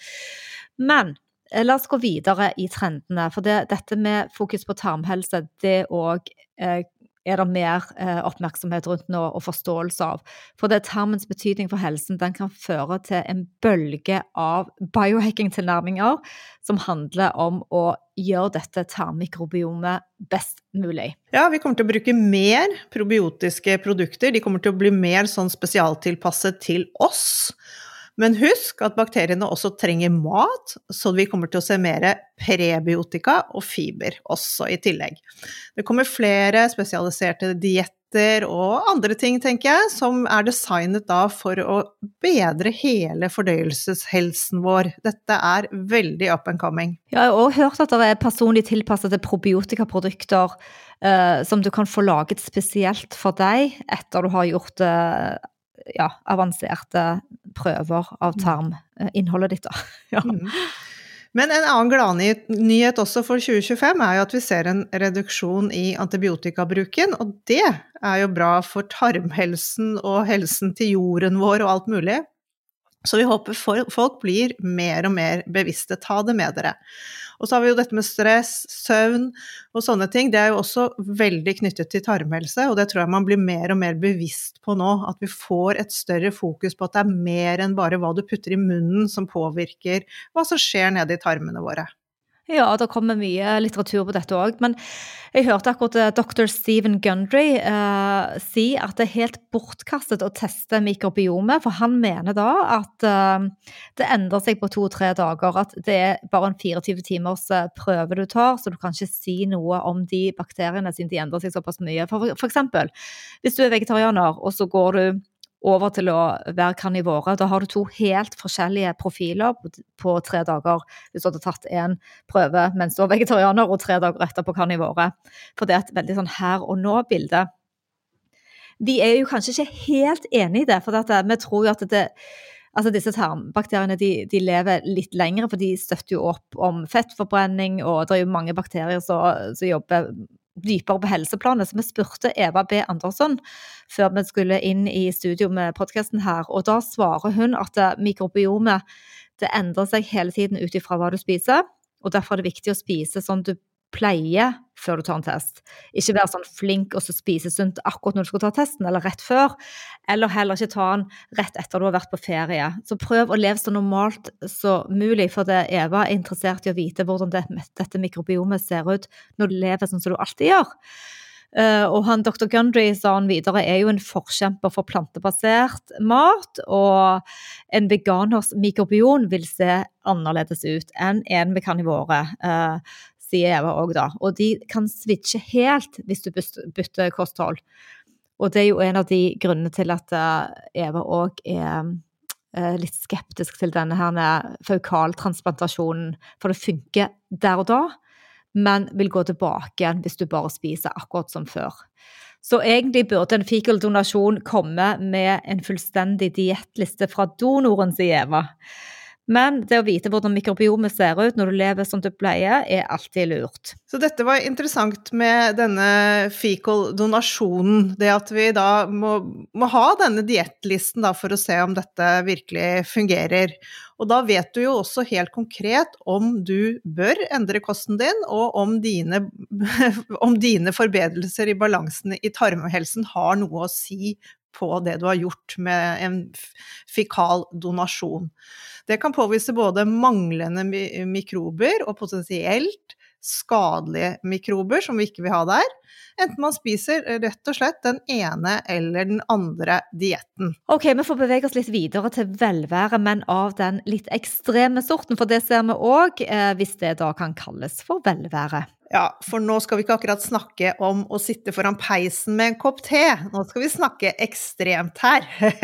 Men uh, la oss gå videre i trendene, for det, dette med fokus på tarmhelse, det og uh, er det mer eh, oppmerksomhet rundt nå og forståelse av. For det tarmens betydning for helsen, den kan føre til en bølge av biohacking-tilnærminger som handler om å gjøre dette tarmmikrobiomet best mulig. Ja, vi kommer til å bruke mer probiotiske produkter. De kommer til å bli mer sånn spesialtilpasset til oss. Men husk at bakteriene også trenger mat, så vi kommer til å se mer prebiotika og fiber også i tillegg. Det kommer flere spesialiserte dietter og andre ting, tenker jeg, som er designet da for å bedre hele fordøyelseshelsen vår. Dette er veldig up and coming. Jeg har også hørt at det er personlig tilpassede probiotikaprodukter eh, som du kan få laget spesielt for deg etter du har gjort det eh, ja, avanserte prøver av tarminnholdet ditt da. Ja. Mm. Men en annen gladnyhet også for tjue tjuefem er jo at vi ser en reduksjon i antibiotikabruken, og det er jo bra for tarmhelsen og helsen til jorden vår og alt mulig. Så vi håper folk blir mer og mer bevisste. Ta det med dere. Og så har vi jo dette med stress, søvn og sånne ting. Det er jo også veldig knyttet til tarmhelse, og det tror jeg man blir mer og mer bevisst på nå, at vi får et større fokus på at det er mer enn bare hva du putter i munnen som påvirker hva som skjer nede i tarmene våre. Ja, det kommer mye litteratur på dette også, men jeg hørte akkurat doktor Stephen Gundry uh, si at det er helt bortkastet å teste mikrobiomet, for han mener da at uh, det endrer seg på to-tre dager, at det er bare en fireogtyve timers prøve du tar, så du kan ikke si noe om de bakteriene siden de endrer seg såpass mye. For, for eksempel, hvis du er vegetarianer, og så går du over til å være karnivore, da har du to helt forskjellige profiler på, på tre dager, hvis du hadde tatt en prøve mens du var vegetarianer, og tre dager etter på karnivore. For det er et veldig sånn her og nå bilde. Vi er jo kanskje ikke helt enige i det, for at vi tror jo at det, altså disse tarmbakteriene, de, de lever litt lengre, for de støtter jo opp om fettforbrenning, og det er jo mange bakterier som, som jobber dypere på helseplanet, så vi spurte Eva B. Andersson før vi skulle inn i studio med podcasten her, og da svarer hun at mikrobiomet, det endrer seg hele tiden ut ifra hva du spiser, og derfor er det viktig å spise sånn du pleier før du tar en test. Ikke være sånn flink og så spise sunt akkurat når du skal ta testen, eller rett før, eller heller ikke ta den rett etter du har vært på ferie. Så prøv å leve så normalt så mulig, for det Eva er interessert i å vite hvordan det, dette mikrobiomet ser ut når du lever sånn som du alltid gjør. Uh, og han doktor Gundry, sa han videre, er jo en forkjemper for plantebasert mat, og en veganers mikrobiom vil se annerledes ut enn en med karnivore, uh, sier Eva også da. Og de kan switche helt hvis du bytter kosthold. Og det er jo en av de grunnene til at uh, Eva også er uh, litt skeptisk til denne her faukaltransplantasjonen, for det funker der og da, men vil gå tilbake igjen hvis du bare spiser akkurat som før. Så egentlig burde en fecal donasjon komme med en fullstendig diettliste fra donoren, sier Eva. Men det å vite hvordan mikrobiomet ser ut når du lever som du pleier, er alltid lurt. Så dette var interessant med denne fecal donasjonen, det at vi da må, må ha denne diettlisten da for å se om dette virkelig fungerer. Og da vet du jo også helt konkret om du bør endre kosten din, og om dine, om dine forbedrelser i balansen i tarmhelsen har noe å si på det du har gjort med en fekal donasjon. Det kan påvise både manglende mikrober og potensielt skadelige mikrober som vi ikke vil ha der, enten man spiser rett og slett den ene eller den andre dietten. Ok, vi får bevege oss litt videre til velvære, men av den litt ekstreme sorten, for det ser vi også, eh, hvis det da kan kalles for velvære. Ja, for nå skal vi ikke akkurat snakke om å sitte foran peisen med en kopp te. Nå skal vi snakke ekstremt her.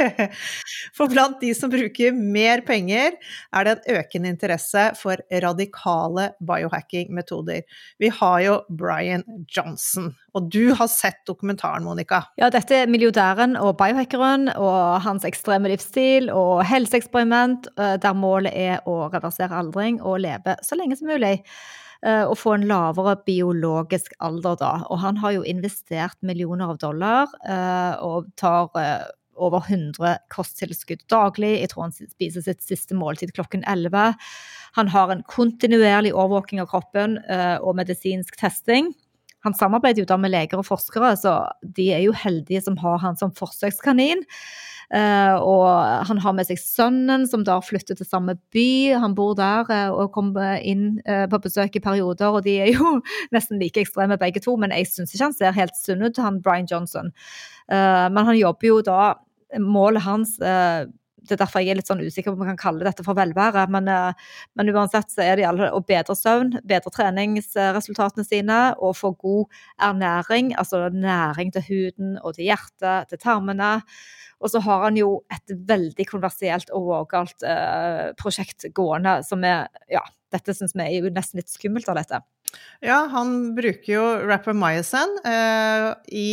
For blant de som bruker mer penger, er det en økende interesse for radikale biohacking-metoder. Vi har jo Brian Johnson, og du har sett dokumentaren, Monica. Ja, dette er milliardæren og biohackeren, og hans ekstreme livsstil og helseeksperiment, der målet er å reversere aldring og leve så lenge som mulig. Og få en lavere biologisk alder da. Og han har jo investert millioner av dollar og tar over hundre kosttilskudd daglig. Jeg tror han spiser sitt siste måltid klokken elleve. Han har en kontinuerlig overvåking av kroppen og medisinsk testing. Han samarbeider jo da med leger og forskere, så de er jo heldige som har han som forsøkskanin. Uh, og han har med seg sønnen som da flytter til samme by, han bor der uh, og kommer inn uh, på besøk i perioder, og de er jo nesten like ekstreme begge to, men jeg synes ikke han ser helt sunn ut, han Brian Johnson. Uh, men han jobber jo da, målet hans, uh, det er derfor jeg er litt sånn usikker på om man kan kalle dette for velvære, men, uh, men uansett så er det alle å bedre søvn, bedre treningsresultatene sine, og få god ernæring, altså næring til huden og til hjertet, til tarmene. Og så har han jo et veldig kontroversielt og vågalt eh, prosjekt gående, som er, ja, dette synes vi er jo nesten litt skummelt av dette. Ja, han bruker jo rapamycin eh, i,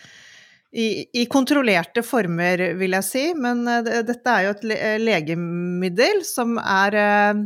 i, i kontrollerte former, vil jeg si, men eh, dette er jo et le- legemiddel som er eh,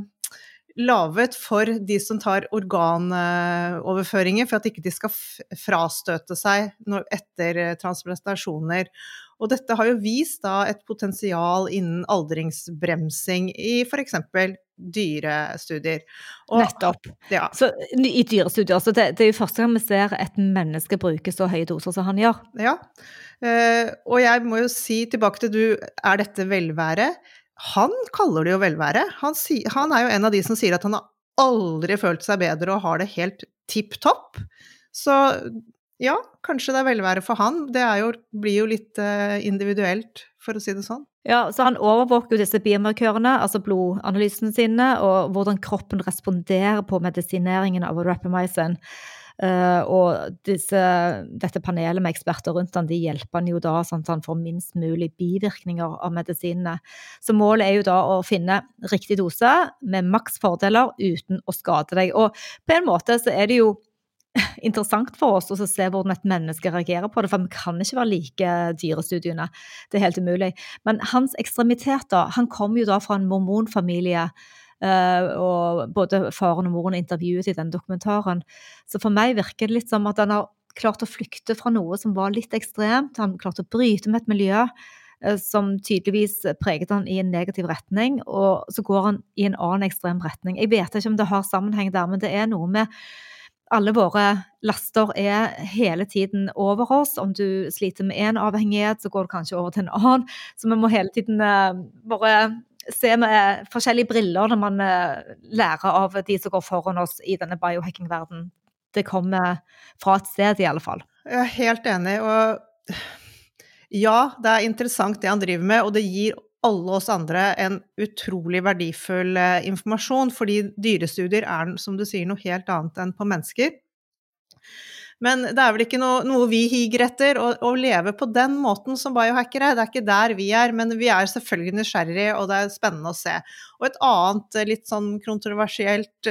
lavet for de som tar organoverføringer, for at ikke de skal f- frastøte seg når, etter eh, transplantasjoner. Og dette har jo vist da et potensial innen aldringsbremsing i for eksempel dyrestudier. Og, Nettopp. Ja. Så i dyrestudier, så det, det er jo første gang vi ser et menneske bruke så høye doser som han gjør. Ja, eh, og jeg må jo si tilbake til du, er dette velvære? Han kaller det jo velvære. Han, si, han er jo en av de som sier at han har aldri følt seg bedre og har det helt tipp-topp. Så ja, kanskje det er velvære for han. Det er jo, blir jo litt uh, individuelt, for å si det sånn. Ja, så han overvåker jo disse biomarkørene, altså blodanalysene sine, og hvordan kroppen responderer på medisineringen av rapamycin. Uh, og disse, dette panelet med eksperter rundt han, de hjelper han jo da sånn at han får minst mulig bivirkninger av medisinene. Så målet er jo da å finne riktig dose med maks fordeler uten å skade deg. Og på en måte så er det jo interessant for oss å se hvordan et menneske reagerer på det, for vi kan ikke være like dyrestudiene, det er helt umulig. Men hans ekstremiteter, han kom jo da fra en mormonfamilie, og både faren og moren intervjuet i den dokumentaren, så for meg virker det litt som at han har klart å flykte fra noe som var litt ekstremt, han klarte å bryte med et miljø eh, som tydeligvis preget han i en negativ retning, og så går han i en annen ekstrem retning. Jeg vet ikke om det har sammenheng der, men det er noe med alle våre laster er hele tiden over oss. Om du sliter med en avhengighet, så går du kanskje over til en annen, så vi må hele tiden eh, bare se med forskjellige briller når man eh, lærer av de som går foran oss i denne biohacking-verden. Det kommer fra et sted i alle fall. Jeg er helt enig, og ja, det er interessant det han driver med, og det gir alle oss andre en utrolig verdifull eh, informasjon, fordi dyrestudier er, som du sier, noe helt annet enn på mennesker. Men det er vel ikke noe, noe vi higer etter, å, å leve på den måten som biohackere. Det er ikke der vi er, men vi er selvfølgelig nysgjerrige, og det er spennende å se. Og et annet litt sånn kontroversielt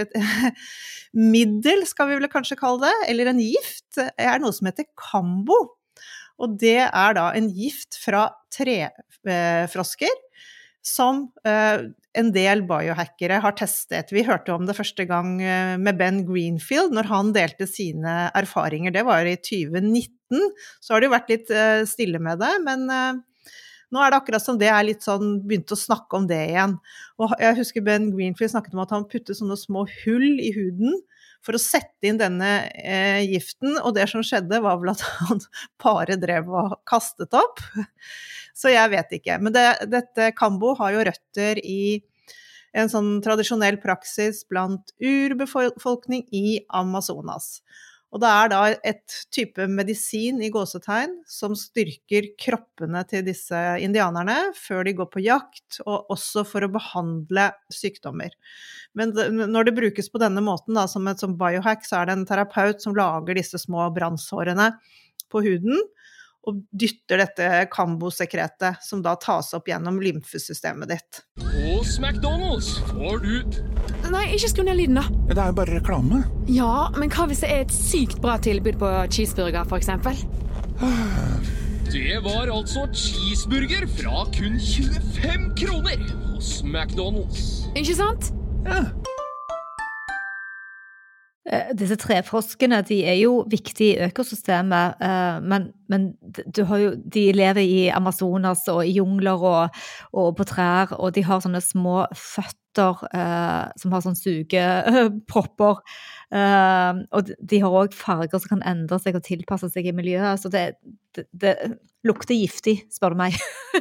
middel, skal vi vel kanskje kalle det, eller en gift, er noe som heter Kambo. Og det er da en gift fra trefrosker, som eh, en del biohackere har testet. Vi hørte om det første gang med Ben Greenfield, når han delte sine erfaringer. Det var i tjue nitten, så har det jo vært litt eh, stille med det, men eh, nå er det akkurat som det er litt sånn, begynte å snakke om det igjen. Og jeg husker Ben Greenfield snakket om at han puttet sånne små hull i huden, for å sette inn denne eh, giften, og det som skjedde var vel at han bare drev og kastet opp. Så jeg vet ikke. Men det, dette Kambo har jo røtter i en sånn tradisjonell praksis blant urbefolkning i Amazonas. Og det er da et type medisin i gåsetegn som styrker kroppene til disse indianerne før de går på jakt, og også for å behandle sykdommer. Men det, når det brukes på denne måten, da, som et som biohack, så er det en terapeut som lager disse små brannsårene på huden, og dytter dette Kambo-sekretet, som da tas opp gjennom lymfesystemet ditt. Hos McDonald's får du... Nei, ikke skru ned lyden da. Det er jo bare reklame. Ja, men hva hvis det er et sykt bra tilbud på cheeseburger, for eksempel? Det var altså cheeseburger fra kun tjuefem kroner hos McDonald's. Ikke sant? Ja. Disse trefroskene, de er jo viktige i økosystemet, men, men du har jo, de lever i Amazonas og i jungler og, og på trær, og de har sånne små føtter eh, som har sånne sugepropper, eh, og de har også farger som kan endre seg og tilpasse seg i miljøet, så det, det, det lukter giftig, spør du meg.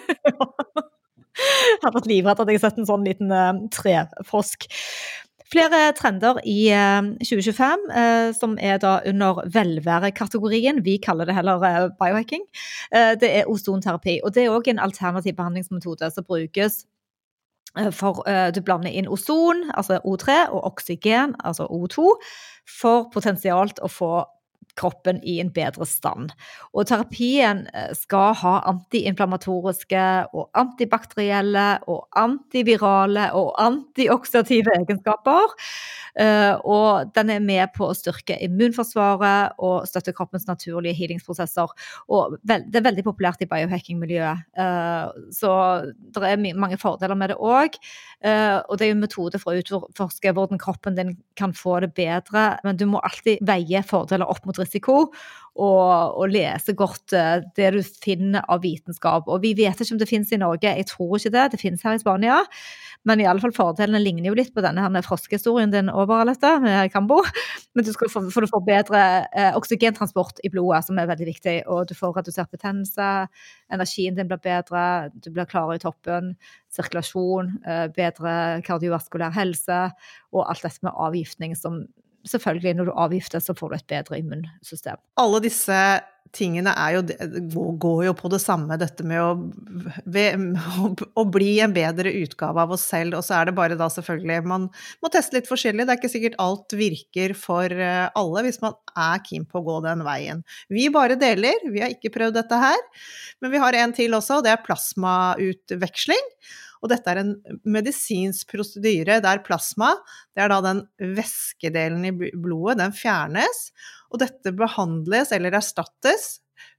Jeg har vært livredd at jeg har sett en sånn liten uh, trefrosk. Flere trender i uh, tjue tjuefem, uh, som er da under velvære-kategorien. Vi kaller det heller uh, biohacking. Uh, det er ozonterapi, og det er også en alternativ behandlingsmetode som brukes uh, for uh, du blander inn ozon, altså O tre, og oksygen, altså O to, for potensialt å få kroppen i en bedre stand. Og terapien skal ha antiinflammatoriske og antibakterielle og antivirale og antioksidative egenskaper, og den er med på å styrke immunforsvaret og støtte kroppens naturlige healingsprosesser, og det er veldig populært i biohacking-miljøet, så det er mange fordeler med det også, og det er jo en metode for å utforske hvordan kroppen din kan få det bedre, men du må alltid veie fordeler opp mot risiko, og, og lese godt uh, det du finner av vitenskap. Og vi vet ikke om det finnes i Norge, jeg tror ikke det, det finnes her i Spania, men i alle fall fordelene ligner jo litt på denne her froskehistorien din overalt dette, med Kambo, men du skal få, for du får bedre uh, oksygentransport i blodet, som er veldig viktig, og du får redusert betennelse, energien din blir bedre, du blir klarere i toppen, sirkulasjon, uh, bedre kardiovaskulær helse, og alt dette med avgiftning som selvfølgelig når du avgifter så får du et bedre immunsystem. Alle disse tingene er jo, går jo på det samme, dette med å, å, å bli en bedre utgave av oss selv, og så er det bare da selvfølgelig, man må teste litt forskjellig, det er ikke sikkert alt virker for alle hvis man er keen på å gå den veien. Vi bare deler, vi har ikke prøvd dette her, men vi har en til også, og det er plasmautveksling. Og dette er en medisinsk prosedyre der plasma, det er da den væskedelen i blodet, den fjernes, og dette behandles eller erstattes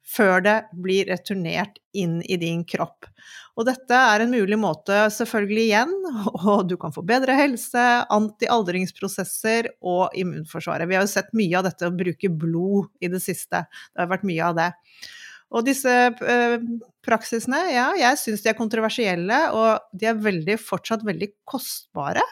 før det blir returnert inn i din kropp. Og dette er en mulig måte selvfølgelig igjen, og du kan få bedre helse, anti-aldringsprosesser og immunforsvaret. Vi har jo sett mye av dette å bruke blod i det siste. Det har vært mye av det. Og disse eh, praksisene, ja, jeg synes de er kontroversielle, og de er veldig, fortsatt veldig kostbare.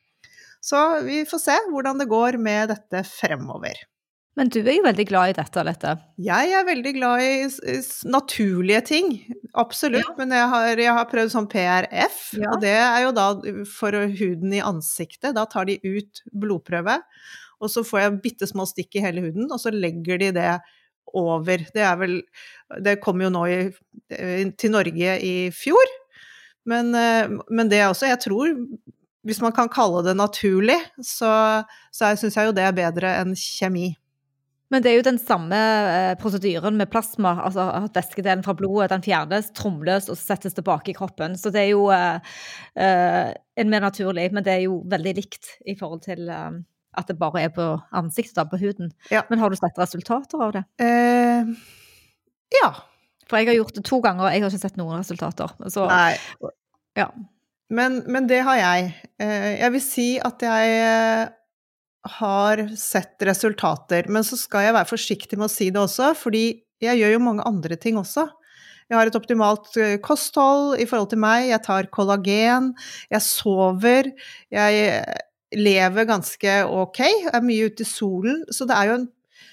Så vi får se hvordan det går med dette fremover. Men du er jo veldig glad i dette, Alette. Jeg er veldig glad i s- s- naturlige ting, absolutt, Ja. men jeg har, jeg har prøvd sånn P R F, Ja. og det er jo da for huden i ansiktet, da tar de ut blodprøve, og så får jeg bittesmå stikk i hele huden, og så legger de det over. Det er vel, det kom jo nå i, til Norge i fjor, men, eh, men det er også, jeg tror, hvis man kan kalle det naturlig, så, så synes jeg jo det er bedre enn kjemi. Men det er jo den samme eh, prosedyren med plasma, altså at væskedelen fra blodet, den fjernes, tromles og settes tilbake i kroppen. Så det er jo eh, eh, en mer naturlig, men det er jo veldig likt i forhold til eh, at det bare er på ansiktet, da, på huden. Ja. Men har du sett resultater av det? Eh, ja. For jeg har gjort det to ganger, og jeg har ikke sett noen resultater. Så, Nei. ja. Men, men det har jeg. Eh, jeg vil si at jeg eh, har sett resultater, men så skal jeg være forsiktig med å si det også, fordi jeg gjør jo mange andre ting også. Jeg har et optimalt eh, kosthold i forhold til meg, jeg tar kollagen, jeg sover, jeg eh, lever ganske ok, er mye ute i solen, så det er jo en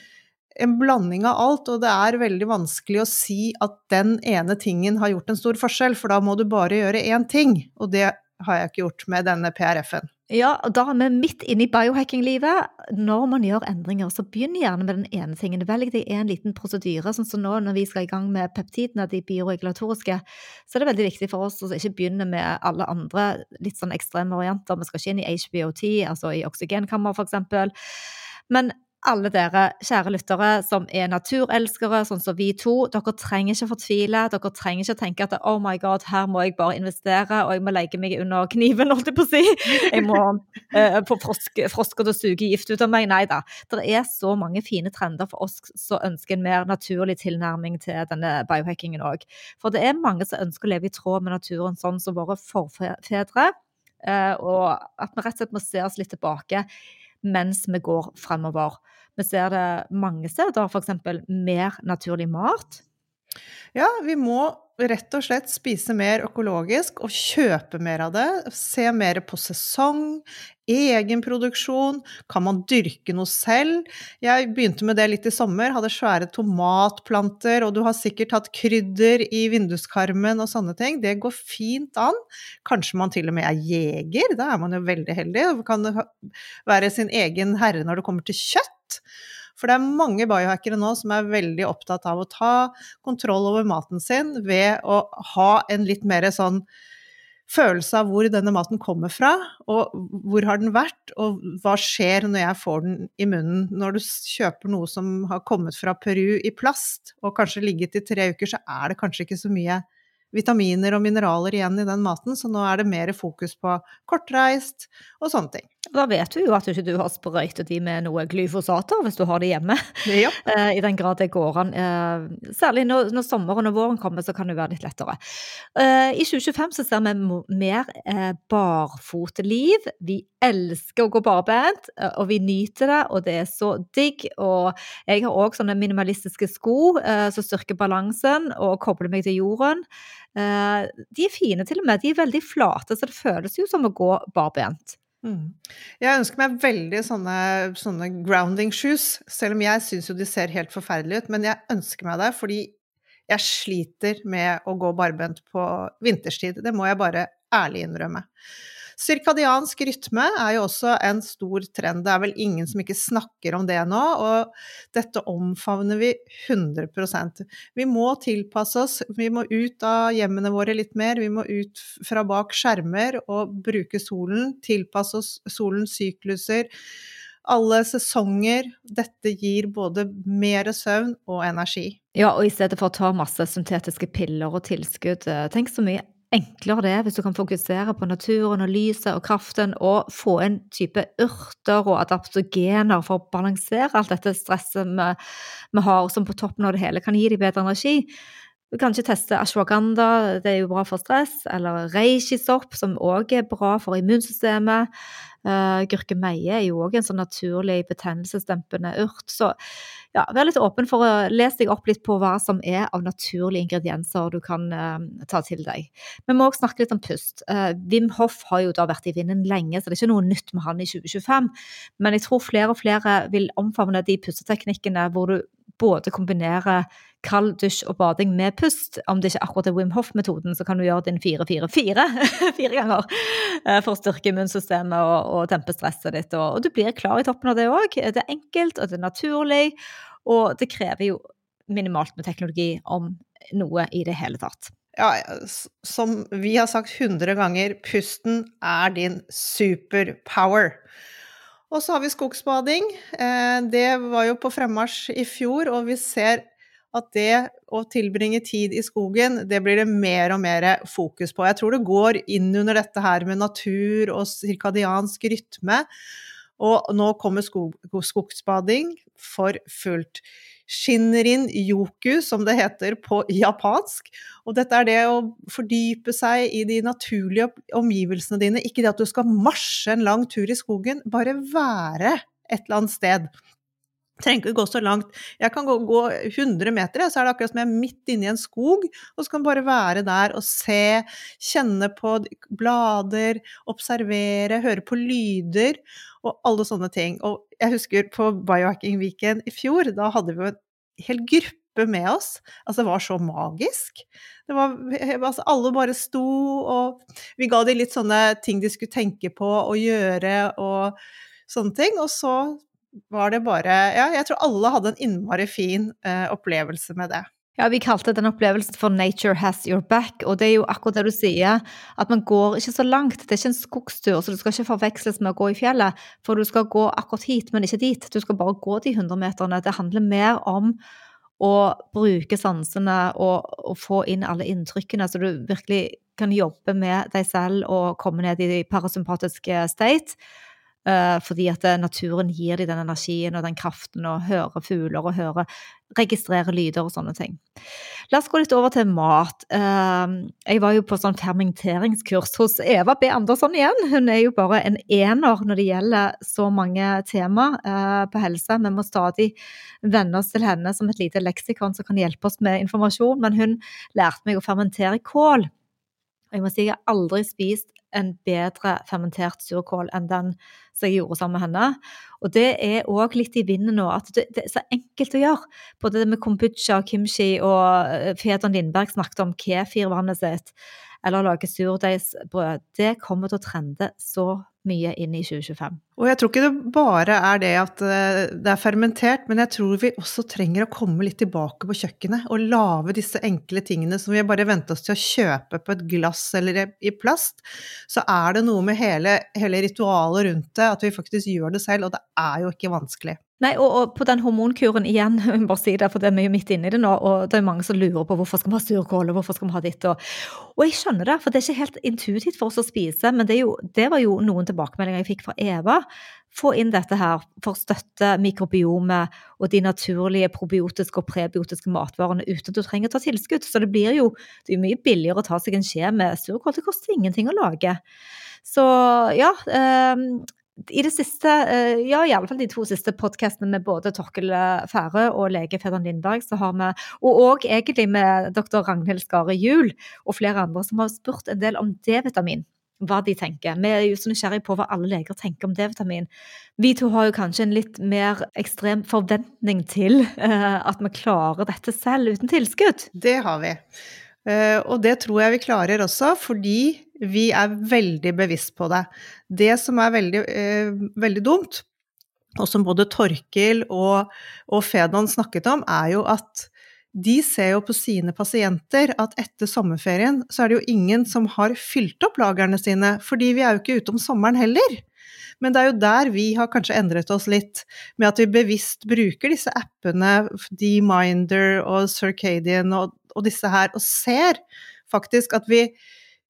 en blanding av alt, og det er veldig vanskelig å si at den ene tingen har gjort en stor forskjell, for da må du bare gjøre én ting, og det har jeg ikke gjort med denne P R F-en. Ja, og da er vi midt inne i biohacking-livet. Når man gjør endringer, så begynn gjerne med den ene tingen. Velg deg en liten prosedyre, sånn som nå når vi skal i gang med peptidene, de bioregulatoriske, så er det veldig viktig for oss å ikke begynne med alle andre litt sånn ekstreme varianter. Vi skal ikke inn i H B O T, altså i oksygenkammer for eksempel. Men alle dere kjære lyttere som er naturelskere, sånn som vi to, dere trenger ikke fortvile, dere trenger ikke tenke at oh my god, her må jeg bare investere, og jeg må legge meg under kniven, holdt jeg på å si. Jeg må eh, få frosk, frosker til å suge gift ut av meg. Nei da, det er så mange fine trender for oss som ønsker en mer naturlig tilnærming til denne biohackingen også. For det er mange som ønsker å leve i tråd med naturen, sånn som våre forfedre, eh, og at vi rett og slett må se oss litt tilbake mens vi går fremover. Vi ser det mange steder, for eksempel mer naturlig mat. Ja, vi må rett og slett spise mer økologisk og kjøpe mer av det, se mer på sesong, egen produksjon, kan man dyrke noe selv? Jeg begynte med det litt i sommer, hadde svære tomatplanter, og du har sikkert hatt krydder i vinduskarmen og sånne ting. Det går fint an. Kanskje man til og med er jeger, da er man jo veldig heldig, og kan være sin egen herre når det kommer til kjøtt. For det er mange biohackere nå som er veldig opptatt av å ta kontroll over maten sin ved å ha en litt mer sånn følelse av hvor denne maten kommer fra, og hvor har den vært, og hva skjer når jeg får den i munnen. Når du kjøper noe som har kommet fra Peru i plast, og kanskje ligget i tre uker, så er det kanskje ikke så mye vitaminer og mineraler igjen i den maten, så nå er det mer fokus på kortreist og sånne ting. Da vet du jo at du ikke har sprøytet de med noe glyfosater hvis du har det hjemme. Ja. I den grad det går an. Særlig når, når sommeren og våren kommer, så kan det være litt lettere. I tjue tjuefem så ser vi mer barfotliv. Vi elsker å gå barbent, og vi nyter det, og det er så digg. Og jeg har også sånne minimalistiske sko som styrker balansen og kobler meg til jorden. De er fine til og med. De er veldig flate, så det føles jo som å gå barbent. Mm. Jeg ønsker meg veldig sånne, sånne grounding shoes, selv om jeg synes jo de ser helt forferdelige ut, men jeg ønsker meg det, fordi jeg sliter med å gå barbent på vinterstid. Det må jeg bare ærlig innrømme. Cirkadiansk rytme er jo også en stor trend. Det er vel ingen som ikke snakker om det nå, og dette omfavner vi hundre prosent. Vi må tilpasse oss, vi må ut av hjemmene våre litt mer, vi må ut fra bak skjermer og bruke solen, tilpasse oss solens sykluser, alle sesonger. Dette gir både mer søvn og energi. Ja, og i stedet for å ta masse syntetiske piller og tilskudd, tenk så mye enklere det er hvis du kan fokusere på naturen og lyset og kraften og få en type urter og adaptogener for å balansere alt dette stresset vi, vi har, som på toppen av det hele kan gi deg bedre energi. Du kan ikke teste ashwagandha, det er jo bra for stress, eller reishi-sopp, som også er bra for immunsystemet. Uh, gurkemeie er jo også en sånn naturlig betennelsesdempende urt. Så ja, vær litt åpen for å lese deg opp litt på hva som er av naturlige ingredienser du kan uh, ta til deg. Vi må også snakke litt om pust. Uh, Wim Hof har jo da vært i vinden lenge, så det er ikke noe nytt med han i tjue tjuefem. Men jeg tror flere og flere vil omfavne de pusteteknikkene hvor du både kombinerer kald dusj og bading med pust. Om det ikke akkurat er Wim Hof-metoden, så kan du gjøre din fire, fire, fire, fire ganger for å styrke immunsystemet og, og dempe stresset ditt. Og, og du blir klar i toppen av det også. Det er enkelt, og det er naturlig, og det krever jo minimalt med teknologi om noe i det hele tatt. Ja, som vi har sagt hundre ganger, pusten er din superpower. Og så har vi skogsbading. Det var jo på fremmarsj i fjor, og vi ser at det å tilbringe tid i skogen, det blir det mer og mer fokus på. Jeg tror det går inn under dette her med natur og cirkadiansk rytme, og nå kommer skog, skogsbading for fullt. Shinrin yoku, som det heter på japansk, og dette er det å fordype seg i de naturlige omgivelsene dine, ikke det at du skal marsje en lang tur i skogen, bare være et eller annet sted. Trenger ikke gå så langt. Jeg kan gå, gå hundre meter, så er det akkurat som jeg er midt inne i en skog, og så kan bare være der og se, kjenne på blader, observere, høre på lyder, og alle sånne ting. Og jeg husker på Biohacking-weekend i fjor, da hadde vi jo en hel gruppe med oss. Altså, det var så magisk. Det var, altså, alle bare sto, og vi ga de litt sånne ting de skulle tenke på og gjøre, og sånne ting, og så var det bare, ja, jeg tror alle hadde en innmari fin eh, opplevelse med det. Ja, vi kalte den opplevelsen for Nature Has Your Back, og det er jo akkurat det du sier, at man går ikke så langt, det er ikke en skogstur, så du skal ikke forveksles med å gå i fjellet, for du skal gå akkurat hit, men ikke dit, du skal bare gå de hundre meterne, det handler mer om å bruke sansene og, og få inn alle inntrykkene, så du virkelig kan jobbe med deg selv og komme ned i de parasympatiske state, Uh, fordi at naturen gir deg den energien og den kraften og høre fugler og høre, registrere lyder og sånne ting. La oss gå litt over til mat. Uh, jeg var jo på sånn fermenteringskurs hos Eva B. Andersson igjen. Hun er jo bare en ener når det gjelder så mange tema uh, på helse. Vi må stadig vende oss til henne som et lite leksikon som kan hjelpe oss med informasjon, men hun lærte meg å fermentere kål. Og jeg må si, jeg har aldri spist en bedre fermentert surkål enn den som jeg gjorde sammen med henne. Og det er også litt i vinden nå, at det, det er så enkelt å gjøre. Både det med kombucha, kimchi og Fedon Lindberg snakket om kefirvannet sitt, eller lage surdeigsbrød. Det kommer til å trende så mye inn i tjue tjuefem. Og jeg tror ikke det bare er det at det er fermentert, men jeg tror vi også trenger å komme litt tilbake på kjøkkenet og lage disse enkle tingene som vi bare venter oss til å kjøpe på et glass eller i plast. Så er det noe med hele, hele ritualet rundt det, at vi faktisk gjør det selv, og det er jo ikke vanskelig. Nei, og, og på den hormonkuren igjen, jeg må bare si det, for det er mye midt inne i det nå, og det er mange som lurer på hvorfor skal vi ha surkål, og hvorfor skal vi ha ditt, og, og jeg skjønner det, for det er ikke helt intuitivt for oss å spise, men det, er jo, det var jo noen tilbakemeldinger jeg fikk fra Eva, få inn dette her for å støtte mikrobiomet og de naturlige probiotiske og prebiotiske matvarene uten at du trenger å ta tilskudd, så det blir jo, det er jo mye billigere å ta seg en skje med surkål, det koster ingenting å lage. Så ja, eh, i det siste, ja i alle fall de to siste podcastene med både Torkel Fære og lege Fedon Lindberg, så har vi, og også egentlig med doktor Ragnhild Skare Juhl og flere andre som har spurt en del om D-vitamin, hva de tenker. Vi er jo så nysgjerrige på hva alle leger tenker om D-vitamin. Vi to har jo kanskje en litt mer ekstrem forventning til uh, at vi klarer dette selv uten tilskudd. Det har vi. Uh, og det tror jeg vi klarer også, fordi vi er veldig bevisst på det. Det som er veldig, eh, veldig dumt, og som både Torkel og, og Fedon snakket om, er jo at de ser jo på sine pasienter at etter sommerferien så er det jo ingen som har fylt opp lagrene sine, fordi vi er jo ikke ute om sommeren heller. Men det er jo der vi har kanskje endret oss litt, med at vi bevisst bruker disse appene, D-Minder og Circadian og, og disse her, og ser faktisk at vi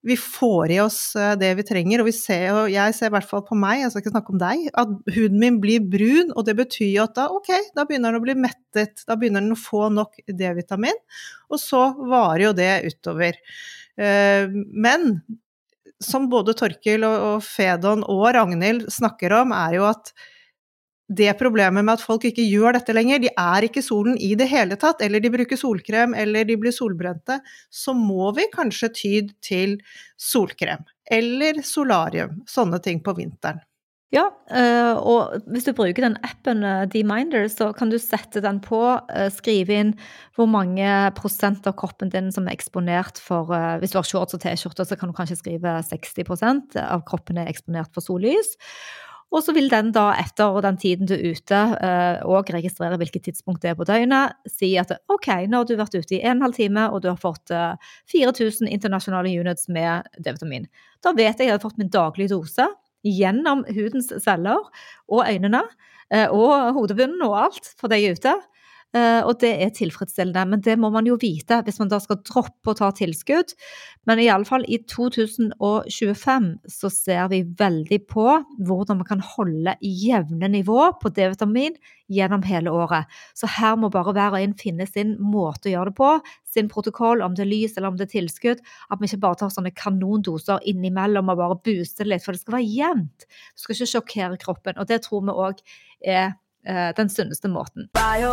vi får i oss det vi trenger, og vi ser jo, jeg ser i hvert fall på meg, jeg skal ikke snakke om deg, at huden min blir brun, og det betyr jo at da, ok, da begynner den å bli mettet, da begynner den å få nok D-vitamin, og så varer jo det utover. Men som både Torkil og Fedon og Ragnhild snakker om, er jo at det problemet med at folk ikke gjør dette lenger, de er ikke solen i det hele tatt, eller de bruker solkrem, eller de blir solbrente, så må vi kanskje ty til solkrem, eller solarium, sånne ting på vinteren. Ja, og hvis du bruker den appen D-Minder, så kan du sette den på, skrive inn hvor mange prosent av kroppen din som er eksponert for, hvis du har shorts og t-skjorter, så kan du kanskje skrive seksti prosent av kroppen er eksponert for sollys. Og så vil den da etter den tiden du er ute, og registrere hvilket tidspunkt det er på døgnet, si at ok, nå har du vært ute i en halv time, og du har fått fire tusen internasjonale units med D-vitamin. Da vet jeg at jeg har fått min daglige dose gjennom hudens celler, og øynene, og hodebunnen og alt for deg ute. Og det er tilfredsstillende, men det må man jo vite hvis man da skal droppe å ta tilskudd. Men i alle fall i to tusen tjuefem så ser vi veldig på hvordan man kan holde jevne nivå på D-vitamin gjennom hele året. Så her må bare hver og en finne sin måte å gjøre det på, sin protokoll, om det er lys eller om det er tilskudd, at vi ikke bare tar sånne kanondoser innimellom og bare booster litt, for det skal være jevnt. Det skal ikke sjokkere kroppen, og det tror vi også er den sunneste måten.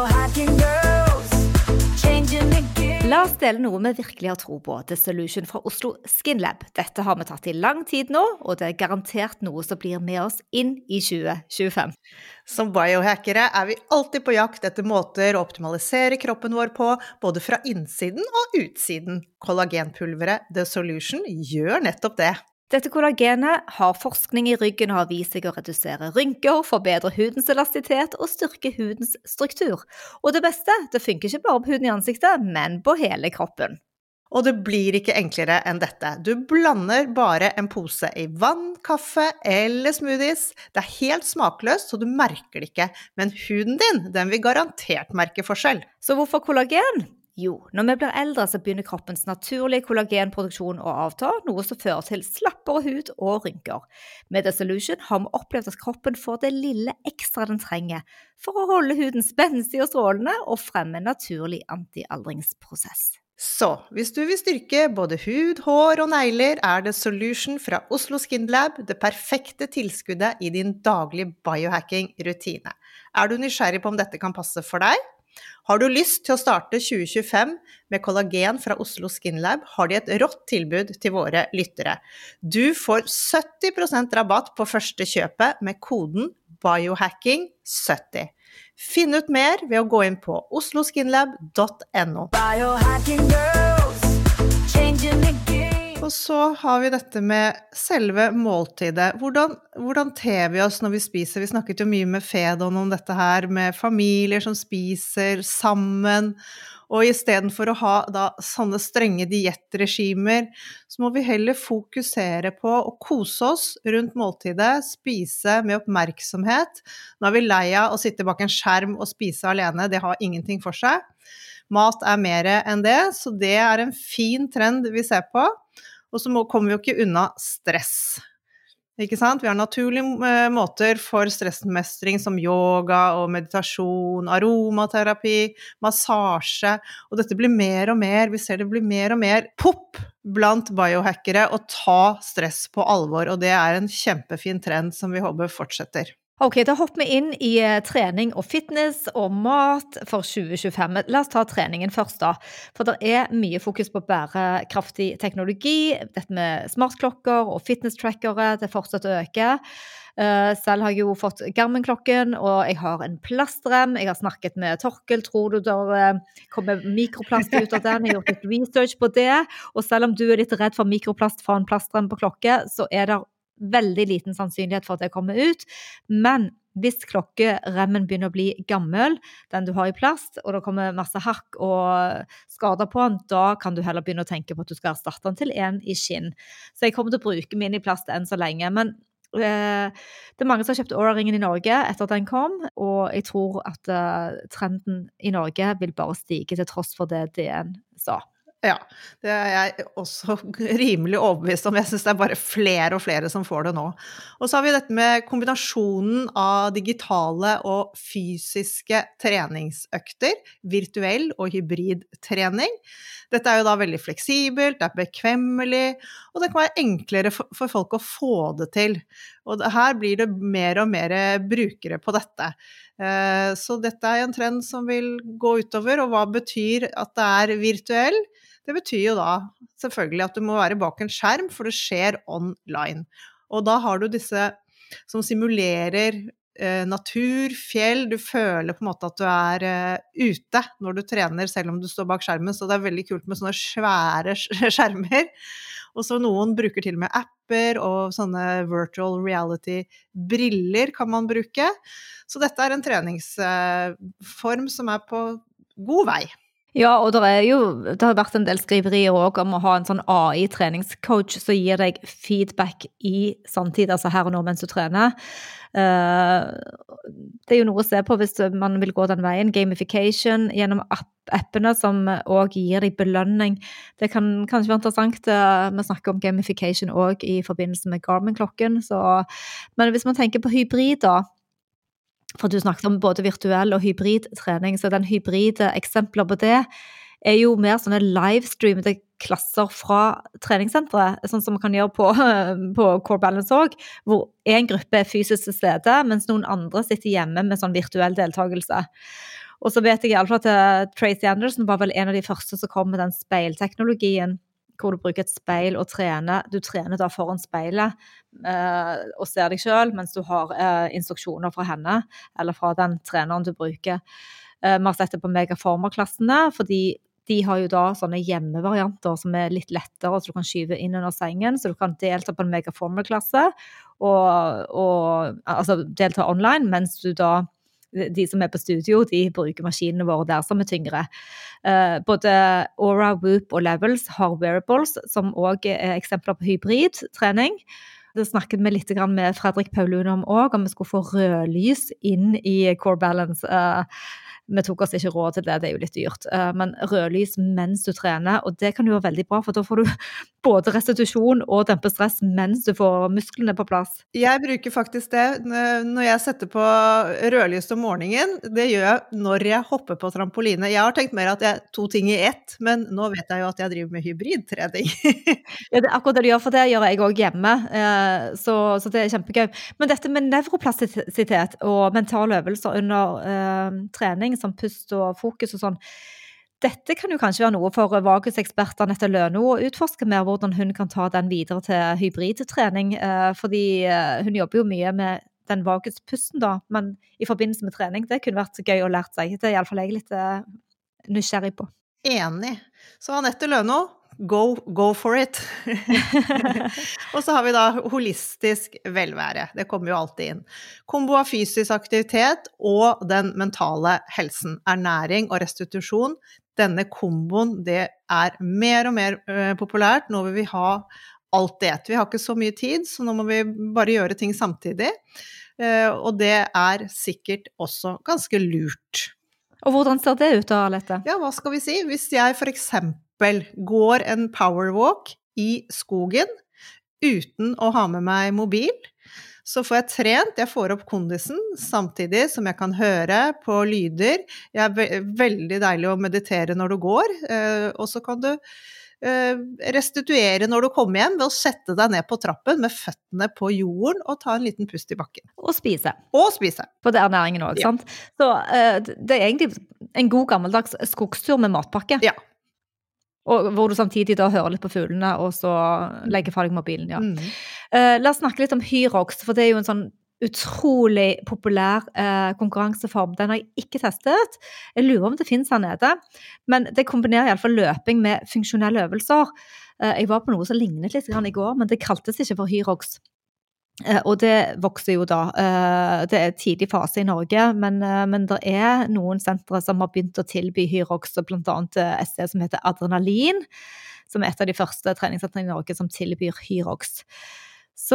La oss dele noe vi virkelig har tro på. The Solution fra Oslo Skin Lab. Dette har vi tatt i lang tid nå, og det er garantert noe som blir med oss inn i tjue tjuefem. Som biohackere er vi alltid på jakt etter måter å optimalisere kroppen vår på, både fra innsiden og utsiden. Kollagenpulveret The Solution gjør nettopp det. Dette kollagenet har forskning i ryggen og har vist seg å redusere rynker, forbedre hudens elastisitet og styrke hudens struktur. Og det beste, det funker ikke bare på huden i ansiktet, men på hele kroppen. Og det blir ikke enklere enn dette. Du blander bare en pose i vann, kaffe eller smoothies. Det er helt smakløst, så du merker det ikke. Men huden din, den vil garantert merke forskjell. Så hvorfor kollagen? Jo, når vi blir eldre så begynner kroppens naturlige kollagenproduksjon å avta, noe som fører til slappere hud og rynker. Med The Solution har vi opplevd at kroppen får det lille ekstra den trenger for å holde huden spenstig og strålende og fremme en naturlig antialdringsprosess. Så, hvis du vil styrke både hud, hår og negler, er The Solution fra Oslo Skin Lab det perfekte tilskuddet i din daglige biohacking-rutine. Er du nysgjerrig på om dette kan passe for deg? Har du lyst til å starte tjue tjuefem med kollagen fra Oslo Skin Lab, har de et rått tilbud til våre lyttere. Du får sytti prosent rabatt på første kjøpet med koden biohacking sytti. Finn ut mer ved å gå inn på osloskinlab punktum no. Og så har vi dette med selve måltidet. Hvordan, hvordan ter vi oss når vi spiser? Vi snakket jo mye med Fedon om dette her, med familier som spiser sammen. Og i stedet for å ha da, sånne strenge diettregimer, så må vi heller fokusere på å kose oss rundt måltidet, spise med oppmerksomhet. Nå er vi lei av å sitte bak en skjerm og spise alene, det har ingenting for seg. Mat er mer enn det, så det er en fin trend vi ser på. Og så må, kommer vi jo ikke unna stress. Ikke sant? Vi har naturlige måter for stressmestring som yoga og meditasjon, aromaterapi, massasje, og dette blir mer og mer, vi ser det blir mer og mer pop blant biohackere å ta stress på alvor, og det er en kjempefin trend som vi håper fortsetter. Ok, da hopper vi inn i trening og fitness og mat for tjue tjuefem. La oss ta treningen først da, for det er mye fokus på bærekraftig teknologi, dette med smartklokker og fitness-trackere, det fortsetter å øke. Selv har jeg jo fått Garmin-klokken, og jeg har en plastrem, jeg har snakket med Torkil, tror du der kommer mikroplast ut av den, jeg har gjort litt research på det, og selv om du er litt redd for mikroplast fra en plastrem på klokke, så er det veldig liten sannsynlighet for at det kommer ut, men hvis klokkeremmen begynner å bli gammel, den du har i plast, og det kommer masse hakk og skader på den, da kan du heller begynne å tenke på at du skal erstatte den til en i skinn. Så jeg kommer til å bruke min i plast enn så lenge, men eh, det er mange som har kjøpt Oura-ringen i Norge etter at den kom, og jeg tror at eh, trenden i Norge vil bare stige til tross for det D N sa. Ja, det er jeg også rimelig overbevist om. Jeg synes det er bare flere og flere som får det nå. Og så har vi dette med kombinasjonen av digitale og fysiske treningsøkter, virtuell og hybridtrening. Dette er jo da veldig fleksibelt, det er bekvemmelig, og det kan være enklere for, for folk å få det til. Og her blir det mer og mer brukere på dette. Så dette er en trend som vil gå utover, og hva betyr at det er virtuell? Det betyr jo da selvfølgelig at du må være bak en skjerm, for det skjer online. Og da har du disse som simulerer eh, natur, fjell, du føler på en måte at du er eh, ute når du trener, selv om du står bak skjermen, så det er veldig kult med sånne svære skjermer. Og så noen bruker til og med apper, og sånne virtual reality-briller kan man bruke. Så dette er en treningsform som er på god vei. Ja, og det er jo, det har vært en del skriverier også om å ha en sånn A I-treningscoach som gir deg feedback i samtidig, altså her og nå mens du trener. Det er jo noe å se på hvis man vil gå den veien. Gamification gjennom app appene som også gir deg belønning. Det kan kanskje være interessant, vi snakker om gamification også i forbindelse med Garmin-klokken, så, men hvis man tenker på hybrid da, for du snakket om både virtuell og hybridtrening, så den hybride eksempler på det er jo mer sånne livestreamede klasser fra treningssenteret, sånn som man kan gjøre på, på Core Balance også, hvor en gruppe er fysisk til stede, mens noen andre sitter hjemme med sånn virtuell deltakelse. Og så vet jeg i alle fall at Tracy Anderson var vel en av de første som kom med den speilteknologien, hvor du bruker et speil og trener. Du trener da foran speilet eh, og ser deg selv, mens du har eh, instruksjoner fra henne, eller fra den treneren du bruker. Eh, vi har sett det på Megaformer-klassene, fordi de har jo da sånne hjemmevarianter som er litt lettere, så du kan skyve inn under sengen, så du kan delta på en Megaformer-klasse, og, og altså delta online, mens du da de som er på studio, de bruker maskinene våre der som er tyngre. Uh, både Aura, Whoop og Levels har wearables, som også er eksempler på hybridtrening. Det snakket vi litt med Fredrik Paulun om også, om vi skulle få rødlys inn i Core Balance. Uh, vi tok oss ikke råd til det, det er jo litt dyrt. Uh, men rødlys mens du trener, og det kan jo være veldig bra, for da får du både restitusjon og dempe stress mens du får musklene på plass. Jeg bruker faktisk det når jeg setter på rødlys om morgenen. Det gjør jeg når jeg hopper på trampoline. Jeg har tenkt mer at jeg er to ting i ett, men nå vet jeg jo at jeg driver med hybridtrening. Ja, det er akkurat det du gjør, for det gjør jeg også hjemme, uh, så, så det er kjempegøy. Men dette med nevroplastisitet og mentale øvelser under uh, trening, som pust og fokus og sånn, dette kan jo kanskje være noe for vagusekspertene etter Løno å utforske mer hvordan hun kan ta den videre til hybridtrening, fordi hun jobber jo mye med den vaguspusten da, men i forbindelse med trening, det kunne vært gøy å lære seg. Det er i alle fall jeg litt nysgjerrig på. Enig. Så Anette Løno, Go, go for it. Og så har vi da holistisk velvære. Det kommer jo alltid inn. Kombo av fysisk aktivitet og den mentale helsen. Ernæring og restitusjon. Denne komboen, det er mer og mer uh, populært. Nå vil vi ha alt det. Vi har ikke så mye tid, så nå må vi bare gjøre ting samtidig. Uh, og det er sikkert også ganske lurt. Og hvordan ser det ut da, Alette? Ja, hva skal vi si? Hvis jeg for eksempel går en powerwalk i skogen uten å ha med meg mobil, så får jeg trent, jeg får opp kondisen samtidig som jeg kan høre på lyder. Det er ve- veldig deilig å meditere når du går, eh, og så kan du eh, restituere når du kommer hjem ved å sette deg ned på trappen med føttene på jorden og ta en liten pust i bakken. Og spise. Og spise. For det er næringen også, Ja. sant? Så eh, det er egentlig en god gammeldags skogstur med matpakke. Ja. Og hvor du samtidig da hører litt på fuglene, og så legger fra deg mobilen, ja. Mm. Eh, la oss snakke litt om Hyrox, for det er jo en sånn utrolig populær eh, konkurranseform. Den har jeg ikke testet. Jeg lurer om det finnes her nede. Men det kombinerer i alle fall løping med funksjonelle øvelser. Eh, jeg var på noe som lignet litt grann i går, men det kaltes ikke for Hyrox. Eh, og det vokser jo da. Eh, det er tidlig fase i Norge, men, eh, men det er noen sentre som har begynt å tilby Hyrox, og blant annet et sted som heter Adrenalin, som er et av de første treningssentrene i Norge som tilbyr Hyrox. Så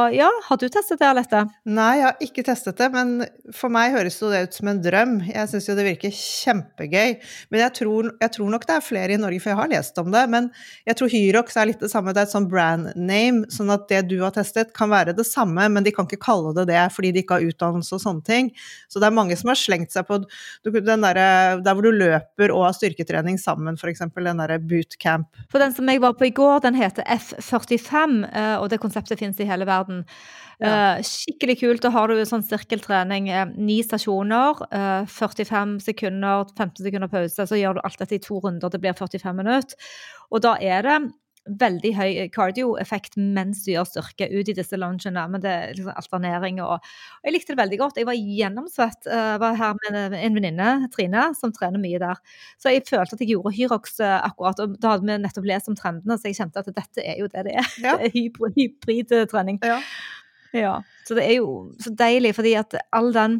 ja, har du testet det, Alette? Nei, jeg har ikke testet det, men for meg høres jo det ut som en drøm. Jeg synes jo det virker kjempegøy. Men jeg tror, jeg tror nok det er flere i Norge, for jeg har lest om det, men jeg tror Hyrox er litt det samme, det er et sånn brand name, sånn at det du har testet kan være det samme, men de kan ikke kalle det det, fordi de ikke har utdannelse og sånne ting. Så det er mange som har slengt seg på den der, der hvor du løper og har styrketrening sammen, for eksempel den der bootcamp. For den som jeg var på i går, den heter F førtifem, og det konseptet finnes i hele verden. Ja. Skikkelig kult, da har du sånn sirkeltrening, ni stasjoner, førtifem sekunder, femten sekunder pause, så gjør du alt dette i to runder, det blir førtifem minutter. Og da er det veldig høy cardio-effekt mens du gjør styrke ut i disse lungene, men det er liksom alternering, og, og jeg likte det veldig godt. Jeg var gjennomsvett, uh, var her med en venninne, Trine, som trener mye der. Så jeg følte at jeg gjorde Hyrox uh, akkurat, og da hadde vi nettopp lest om trendene, så jeg kjente at dette er jo det det er. Ja. Det er hybrid, hybridtrening. Ja. Ja, så det er jo så deilig, fordi at all den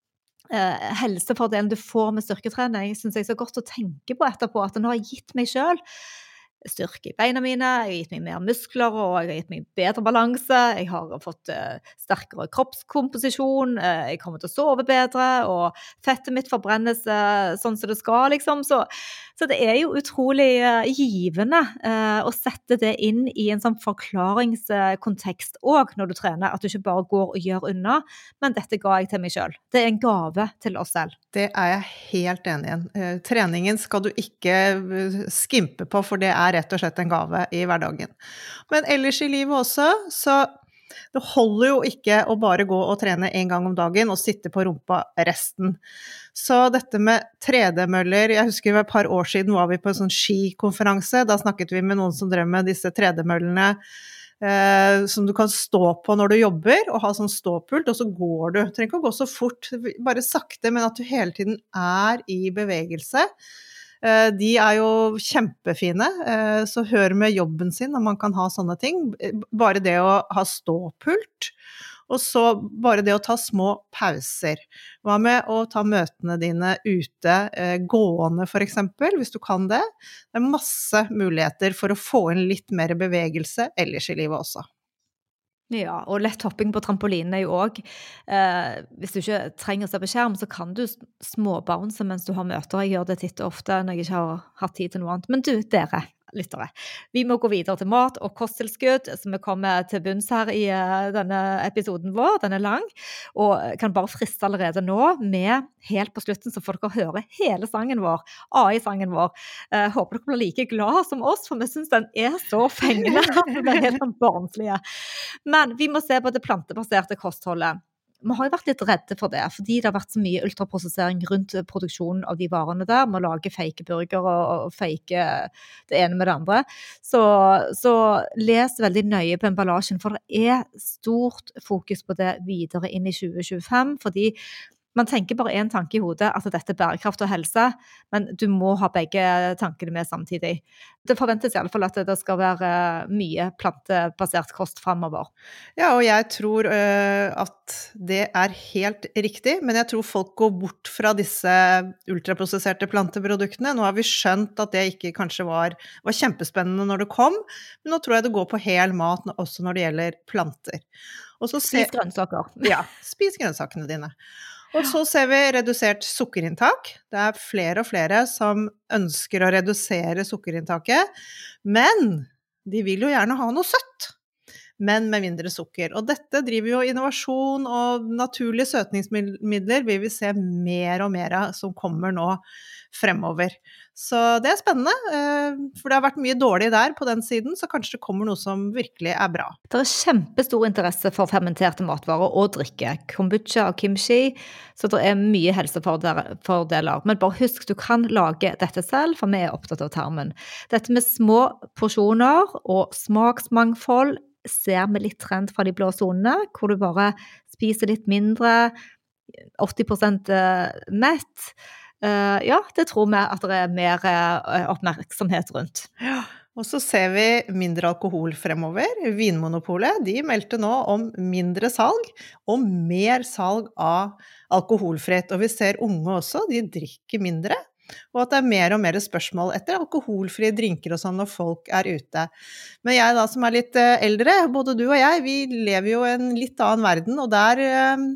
uh, helsefordelen du får med styrketrening, synes jeg er så godt å tenke på etterpå, at den har gitt meg selv styrke i beina mine, jeg har gitt meg mer muskler, og jeg har gitt meg bedre balanse, jeg har fått uh, sterkere kroppskomposisjon, uh, jeg kommer til å sove bedre, og fettet mitt forbrennes uh, sånn som det skal, liksom. Så, så det er jo utrolig uh, givende uh, å sette det inn i en sånn forklaringskontekst også når du trener, at du ikke bare går og gjør unna, men dette ga jeg til meg selv. Det er en gave til oss selv. Det er jeg helt enig i. Uh, treningen skal du ikke uh, skimpe på, for det er rett og slett en gave i hverdagen. Men ellers i livet også, så det holder jo ikke å bare gå og trene en gang om dagen og sitte på rumpa resten. Så dette med tredemøller, jeg husker et par år siden var vi på en sånn skikonferanse, da snakket vi med noen som drev med disse tredemøllene eh, som du kan stå på når du jobber, og ha sånn ståpult, og så går du. Du trenger ikke å gå så fort, bare sakte, men at du hele tiden er i bevegelse. De er jo kjempefine, så hør med jobben sin om man kan ha sånne ting. Bare det å ha ståpult, og så bare det å ta små pauser. Hva med å ta møtene dine ute, gående for eksempel, hvis du kan det. Det er masse muligheter for å få inn litt mer bevegelse ellers i livet også. Ja, og lett hopping på trampolinen er jo også, eh, hvis du ikke trenger å se på skjerm, så kan du småbounce mens du har møter. Jeg gjør det titt og ofte når jeg ikke har hatt tid til noe annet. Men du, dere lyttere, vi må gå videre til mat og kosttilskudd, så vi kommer til bunns her i uh, denne episoden vår, den er lang, og kan bare friste allerede nå med helt på slutten, så får dere høre hele sangen vår, A I-sangen vår. Uh, håper dere blir like glad som oss, for vi synes den er så fengende, vi blir helt sånn barnslige. Men vi må se på det plantebaserte kostholdet. Vi har jo vært litt redde for det, fordi det har vært så mye ultraprosessering rundt produksjonen av de varene der, med å lage fake burger og, og fake det ene med det andre. Så, så les veldig nøye på emballasjen, for det er stort fokus på det videre inn i tjue tjuefem, fordi man tenker bare en tanke i hodet, at dette er bærekraft og helse, men du må ha begge tankene med samtidig. Det forventes i alle fall at det skal være mye plantebasert kost fremover. Ja, og jeg tror uh, at det er helt riktig, men jeg tror folk går bort fra disse ultraprosesserte planteproduktene. Nå har vi skjønt at det ikke kanskje var, var kjempespennende når det kom, men nå tror jeg det går på hel mat også når det gjelder planter. Og så spis grønnsaker. Ja, spis grønnsakene dine. Og så ser vi redusert sukkerinntak. Det er flere og flere som ønsker å redusere sukkerinntaket, men de vil jo gjerne ha noe søtt, men med mindre sukker. Og dette driver jo innovasjon og naturlige søtningsmidler vil vi se mer og mer av som kommer nå fremover. Så det er spennende, for det har vært mye dårlig der på den siden, så kanskje det kommer noe som virkelig er bra. Det er kjempestor interesse for fermenterte matvarer og drikke, kombucha og kimchi, så det er mye helsefordeler. Men bare husk, du kan lage dette selv, for vi er opptatt av tarmen. Dette med små porsjoner og smaksmangfold ser vi litt trend fra de blå zonene, hvor du bare spiser litt mindre, åtti prosent mett. Uh, ja, det tror vi at det er mer uh, oppmerksomhet rundt. Ja, og så ser vi mindre alkohol fremover. Vinmonopolet, de meldte nå om mindre salg og mer salg av alkoholfritt. Og vi ser unge også, de drikker mindre. og at det er mer og mer spørsmål etter alkoholfrie drinker og sånn når folk er ute. Men jeg da som er litt eh, eldre, både du og jeg, vi lever jo i en litt annen verden, og der eh,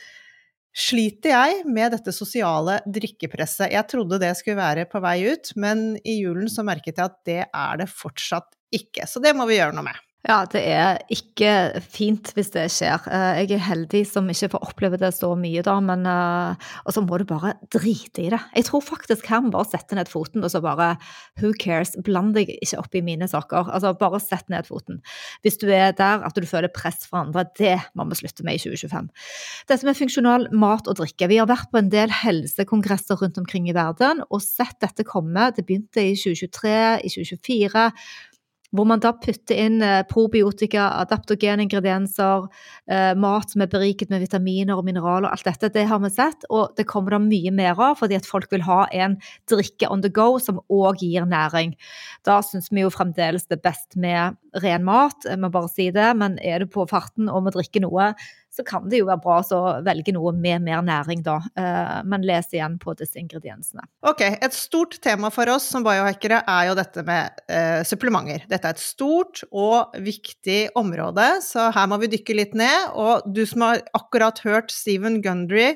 sliter jeg med dette sosiale drikkepresset. Jeg trodde det skulle være på vei ut, men i julen så merket jeg at det er det fortsatt ikke, så det må vi gjøre noe med. Ja, det er ikke fint hvis det skjer. Eh, Jeg er heldig som ikke får oppleve det så mye da, men eh, og så må du bare drite i det. Jeg tror faktisk her må bare sette ned foten, og så bare, who cares, bland deg ikke opp i mine saker. Altså, bare sett ned foten. Hvis du er der at du føler press fra andre, det må vi slutte med i tjue tjuefem. Dette med funksjonal mat og drikke. Vi har vært på en del helsekongresser rundt omkring i verden, og sett dette komme. Det begynte i tjue tjuetre, i tjue tjuefire, hvor man da putter inn eh, probiotika, adaptogene ingredienser, eh, mat som er beriket med vitaminer og mineraler, alt dette, det har vi sett, og det kommer da mye mer av, fordi at folk vil ha en drikke on the go som også gir næring. Da synes vi jo fremdeles det er best med ren mat, jeg må bare si det, men er du på farten og må drikke noe, så kan det jo være bra å velge noe med mer næring da, eh, men les igjen på disse ingrediensene. Ok, et stort tema for oss som biohackere er jo dette med eh, supplementer. Dette er et stort og viktig område, så her må vi dykke litt ned, og du som har akkurat hørt Stephen Gundry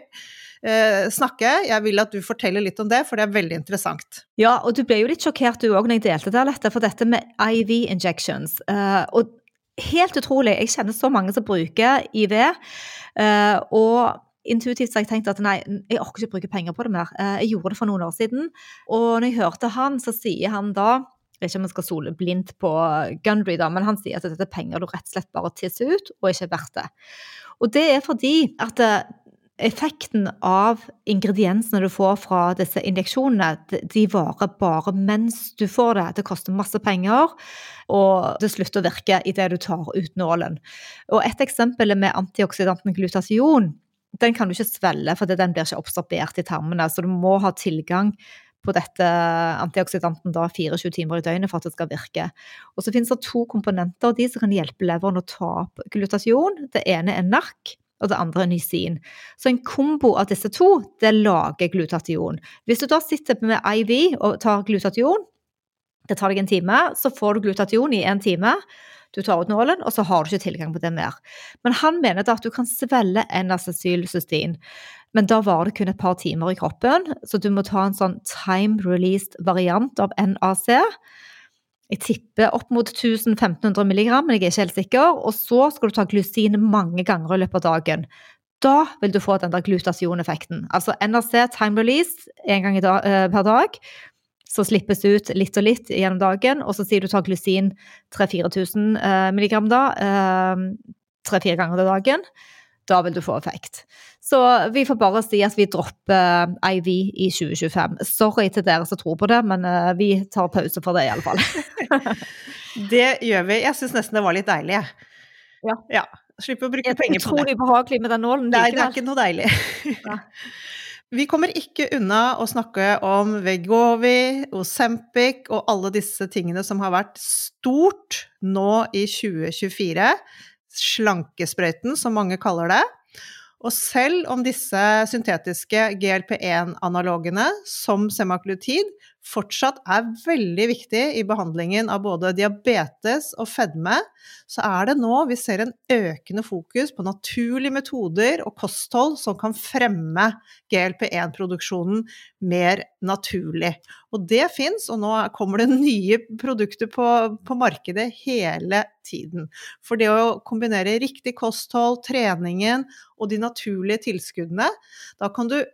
eh, snakke, jeg vil at du forteller litt om det, for det er veldig interessant. Ja, og du ble jo litt sjokkert du også når jeg delte det, Lette, for dette med I V injections, eh, og helt utrolig, jeg kjenner så mange som bruker I V, uh, og intuitivt så har jeg tenkt at nei, jeg orker ikke bruke penger på det mer. Uh, jeg gjorde det for noen år siden, og når jeg hørte han, så sier han da, jeg vet ikke om jeg skal sole blindt på Gundry da, men han sier at dette er penger du rett og slett bare tisser ut, og ikke er verdt det. Og det er fordi at uh, effekten av ingrediensene du får fra disse injeksjonene, de varer bare mens du får det. Det koster masse penger, og det slutter å virke i det du tar ut nålen. Og et eksempel med antioksidanten glutathion, den kan du ikke svelle, for den blir ikke absorbert i tarmene, så du må ha tilgang på dette antioksidanten da fireogtjue timer i døgnet for at det skal virke. Og så finnes det to komponenter av de som kan hjelpe leveren å ta opp glutathion. Det ene er N A C, og det andre er nysin. Så en kombo av disse to, det lager glutathion. Hvis du da sitter med I V og tar glutathion, det tar deg en time, så får du glutathion i en time, du tar ut nålen, og så har du ikke tilgang på det mer. Men han mener da at du kan svelle N-acetylcystein, men da var det kun et par timer i kroppen, så du må ta en sånn time-released variant av N A C. Jeg tipper opp mot tusen til femten hundre milligram, men jeg er ikke helt sikker, og så skal du ta glysin mange ganger i løpet av dagen. Da vil du få den der glutathion-effekten. Altså N A C time release en gang i dag, eh, per dag, så slippes ut litt og litt gjennom dagen, og så sier du tar glysin tre til fire tusen eh, milligram da, eh, tre-fire ganger i dagen, da vil du få effekt. Så vi får bare si at vi dropper I V i tjue tjuefem. Sorry til dere som tror på det, men uh, vi tar pause for det i alle fall. Det gjør vi. Jeg synes nesten det var litt deilig. Ja. Ja, slipper å bruke Jeg penger på det. Det er utrolig behagelig med den nålen. Nei, det er ikke noe deilig. Ja. Vi kommer ikke unna å snakke om Wegovy, Ozempic og alle disse tingene som har vært stort nå i tjue tjuefire. Slankesprøyten, som mange kaller det. Og selv om disse syntetiske G L P en analogene, som semaglutid, fortsatt er veldig viktig i behandlingen av både diabetes og fedme, så er det nå vi ser en økende fokus på naturlige metoder og kosthold som kan fremme G L P en-produksjonen mer naturlig. Og det finnes, og nå kommer det nye produkter på, på markedet hele tiden. For det å kombinere riktig kosthold, treningen og de naturlige tilskuddene, da kan du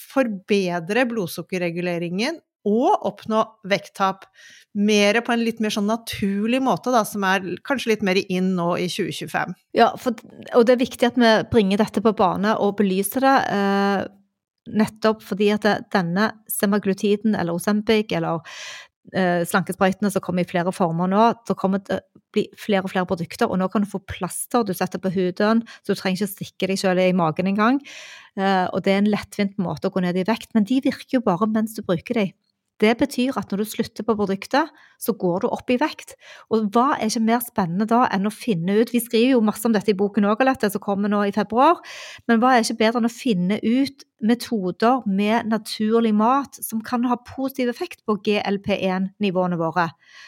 forbedre blodsukkerreguleringen og oppnå vekttap mer på en litt mer sånn naturlig måte da, som er kanskje litt mer inn nå i tjue tjuefem. Ja, for, og det er viktig at vi bringer dette på bane og belyser det, eh, nettopp fordi at det, denne semaglutiden eller Ozempic eller eh, slankesprøytene som kommer i flere former nå, det kommer til å bli flere og flere produkter, og nå kan du få plaster du setter på huden, så du trenger ikke stikke deg selv i magen en gang, eh, og det er en lettvint måte å gå ned i vekt, men de virker jo bare mens du bruker dem. Det betyr at når du slutter på produktet, så går du opp i vekt. Og hva er ikke mer spennende da enn å finne ut, vi skriver jo masse om dette i boken også, Alette, som kommer nå i februar, men hva er ikke bedre enn å finne ut metoder med naturlig mat som kan ha positiv effekt på G L P one nivåene våre.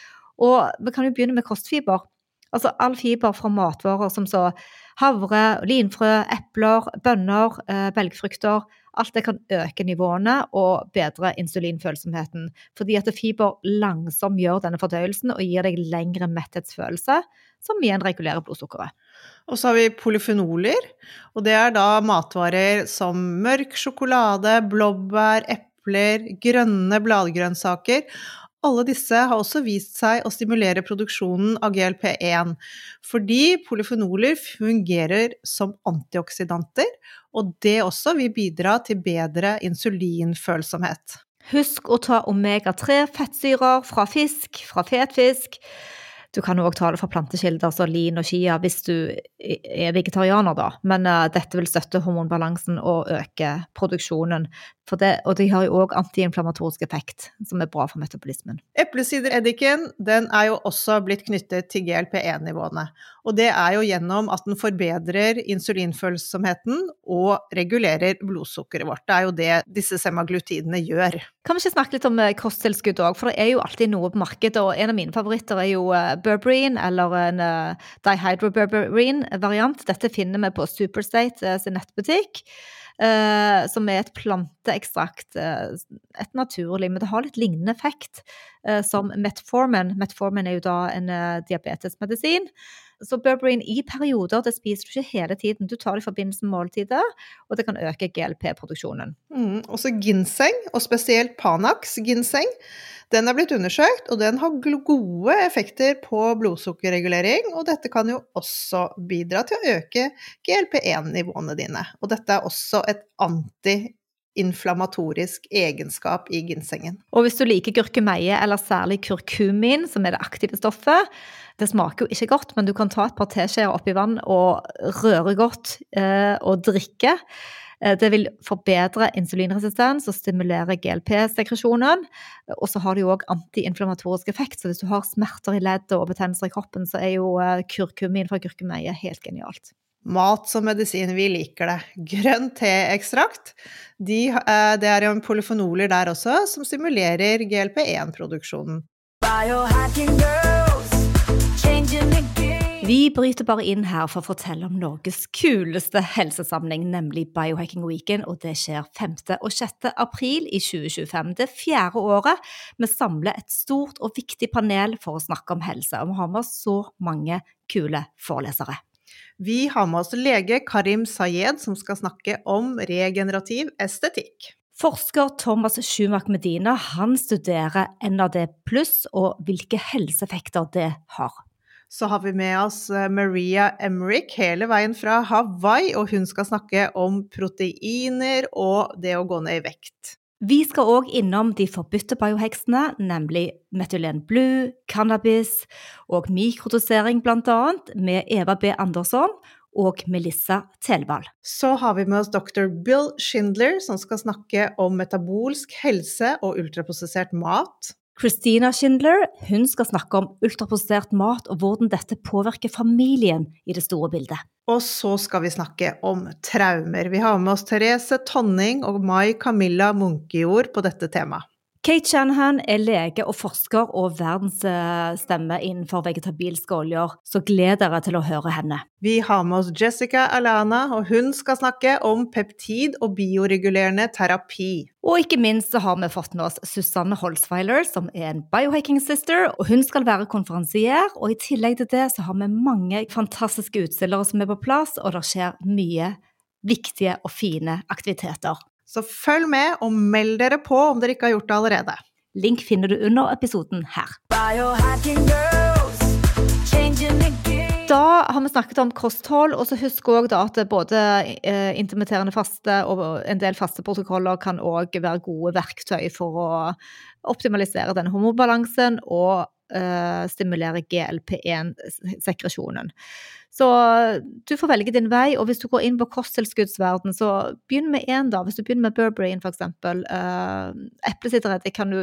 Og vi kan jo begynne med kostfiber. Altså all fiber fra matvarer som så havre, linfrø, epler, bønner, eh, belgfrukter, alt det kan øke nivåene og bedre insulinfølsomheten, fordi at fiber langsomt gjør denne fordøyelsen og gir deg lengre metthetsfølelse, som igjen regulerer blodsukkeret. Og så har vi polyfenoler, og det er da matvarer som mørk sjokolade, blåbær, epler, grønne bladgrønnsaker. Alle disse har også vist seg å stimulere produksjonen av G L P one, fordi polyfenoler fungerer som antioksidanter, og det også vil bidra til bedre insulinfølsomhet. Husk å ta omega tre fettsyrer fra fisk, fra fetfisk. Du kan også ta det fra plantekilder, så lin og chia, hvis du er vegetarianer da. Men uh, dette vil støtte hormonbalansen og øke produksjonen. For det, og de har jo også antiinflammatorisk effekt, som er bra for metabolismen. Eplesidereddiken, den er jo også blitt knyttet til G L P one nivåene. Og det er jo gjennom at den forbedrer insulinfølsomheten og regulerer blodsukkeret vårt. Det er jo det disse semaglutidene gjør. Kan vi ikke snakke litt om kosttilskudd også? For det er jo alltid noe på markedet, og en av mine favoritter er jo berberine, eller en uh, dihydroberberine variant. Dette finner vi på Superstate uh, sin nettbutikk. Uh, som er et planteekstrakt, uh, et naturlig, men det har litt lignende effekt uh, som metformin. Metformin er jo da en uh, diabetesmedisin. Så berberine i perioder, det spiser du ikke hele tiden. Du tar det i forbindelse med måltider, og det kan øke G L P-produksjonen. Mm, også ginseng, og spesielt Panax ginseng, den er blitt undersøkt, og den har gode effekter på blodsukkerregulering, og dette kan jo også bidra til å øke G L P one nivåene dine. Og dette er også et anti-inflammatorisk egenskap i ginsengen. Og hvis du liker gurkemeie, eller særlig kurkumin, som er det aktive stoffet, det smaker jo ikke godt, men du kan ta et par teskjeer oppi vann og røre godt eh, og drikke. Det vil forbedre insulinresistens og stimulere G L P-sekresjonen, og så har det jo også antiinflammatorisk effekt, så hvis du har smerter i leddet og betennelser i kroppen, så er jo kurkumin fra gurkemeie helt genialt. Mat som medisin, vi liker det. Grønn teekstrakt, de, det er jo polyfenoler der også, som stimulerer G L P one-produksjonen. Biohacking girls, changing the game. Vi bryter bare inn her for å fortelle om Norges kuleste helsesamling, nemlig Biohacking Weekend, og det skjer femte og sjette april i tjue tjuefem. Det fjerde året vi samler et stort og viktig panel for å snakke om helse, og vi har med oss så mange kule forelesere. Vi har med oss lege Karim Sayed, som skal snakke om regenerativ estetikk. Forsker Thomas Schumacher Medina, han studerer N A D pluss og hvilke helseeffekter det har. Så har vi med oss Maria Emmerich hele veien fra Hawaii, og hun skal snakke om proteiner og det å gå ned i vekt. Vi skal også innom de forbudte bioheksene, nemlig metylen blue, cannabis og mikrodosering blant annet, med Eva B. Andersson og Melissa Telvall. Så har vi med oss doktor Bill Schindler, som skal snakke om metabolsk helse og ultraprosessert mat. Christina Schindler, hun skal snakke om ultraprosessert mat og hvordan dette påvirker familien i det store bildet. Og så skal vi snakke om traumer. Vi har med oss Therese Tonning og Mai Camilla Munkejord på dette temaet. Kate Shanahan er lege og forsker og verdensstemme innenfor vegetabilske oljer, så gled dere til å høre henne. Vi har med oss Jessica Alana, og hun skal snakke om peptid og bioregulerende terapi. Og ikke minst så har vi fått med oss Susanne Holzweiler, som er en biohacking sister, og hun skal være konferansier, og i tillegg til det så har vi mange fantastiske utstillere som er på plass, og det skjer mye viktige og fine aktiviteter. Så følg med og meld dere på om dere ikke har gjort det allerede. Link finner du under episoden her. Biohacking girls, changing the game. Da har vi snakket om kosthold, og så husk også da at både eh, intermitterende faste og en del faste protokoller kan også være gode verktøy for å optimalisere denne hormonbalansen og eh, stimulere G L P one-sekresjonen. Så du får velge din vei, og hvis du går inn på kosttilskuddsverden, så begynn med en da. Hvis du begynner med berberine for eksempel, uh, eplesidereddik kan du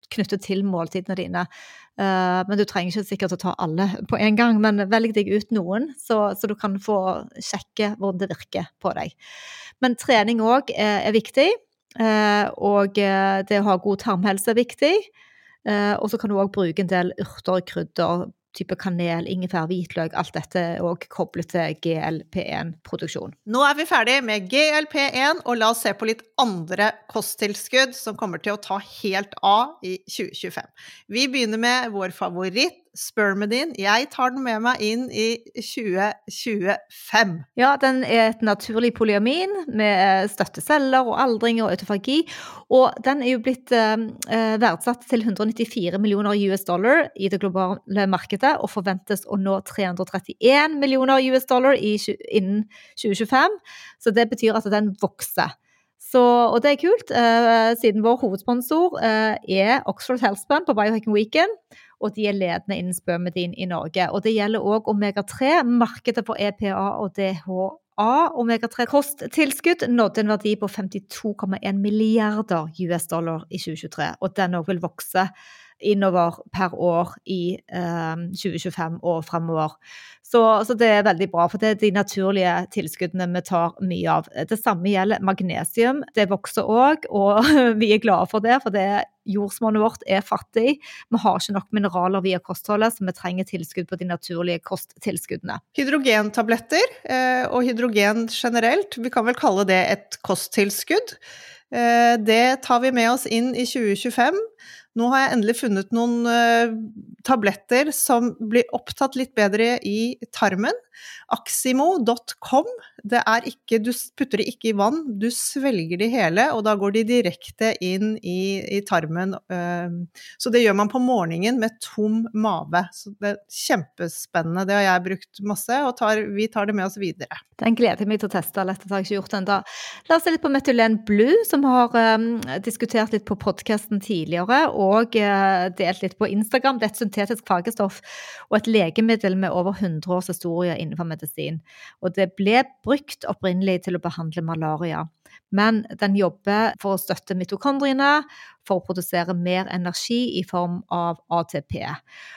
knyttet til måltidene dine. Uh, men du trenger ikke sikkert å ta alle på en gang, men velg deg ut noen, så, så du kan få sjekke hvordan det virker på deg. Men trening også er, er viktig, uh, og det å ha god tarmhelse er viktig, uh, og så kan du også bruke en del urter og krydder, type kanel, ingefær, hvitløk, alt dette er også koblet til G L P one-produksjon. Nå er vi ferdig med G L P one, og la oss se på litt andre kosttilskudd som kommer til å ta helt av i tjue tjuefem. Vi begynner med vår favoritt, Spermidin. Jeg tar den med meg inn i tjue tjuefem. Ja, den er et naturlig polyamin med støtteceller og aldring og autofagi, og den er jo blitt eh, verdsatt til hundre nittifire millioner U S dollar i det globale markedet, og forventes å nå tre hundre trettien millioner U S dollar i, innen tjue tjuefem, så det betyr at den vokser. Så, og det er kult, eh, siden vår hovedsponsor eh, er Oxford Healthspan på Biohacking Weekend, og de er ledende innen spermidin i Norge. Og det gjelder også omega tre, markedet for E P A og D H A. Omega tre kosttilskudd nådde en verdi på femtito komma en milliarder U S dollar i tjue tjuetre, og den også vil vokse innover per år i eh, tjue tjuefem og fremover. Så, så det er veldig bra, for det er de naturlige tilskuddene vi tar mye av. Det samme gjelder magnesium, det vokser også, og vi er glade for det, for det jordsmonnet vårt er fattig. Vi har ikke nok mineraler via kostholdet, så vi trenger tilskudd på de naturlige kosttilskuddene. Hydrogentabletter eh, og hydrogen generelt, vi kan vel kalle det et kosttilskudd. Eh, det tar vi med oss inn i tjue tjuefem. Nå har jeg endelig funnet noen uh, tabletter som blir opptatt litt bedre i tarmen. Aximo punktum com, det er ikke, du putter det ikke i vann, du svelger de hele, og da går de direkte inn i, i tarmen. Uh, så det gjør man på morgenen med tom mave. Så det er kjempespennende, det har jeg brukt masse, og tar, vi tar det med oss videre. Den gleder jeg meg til å teste, lett at jeg ikke gjort den da. La oss se litt på Metylen Blue, som har um, diskutert litt på podcasten tidligere, og uh, delt litt på Instagram. Det er et syntetisk fargestoff, og et legemiddel med over hundre års historie innenfor medisin. Og det ble brukt opprinnelig til å behandle malaria. Men den jobber for å støtte mitokondriene, for å produsere mer energi i form av A T P.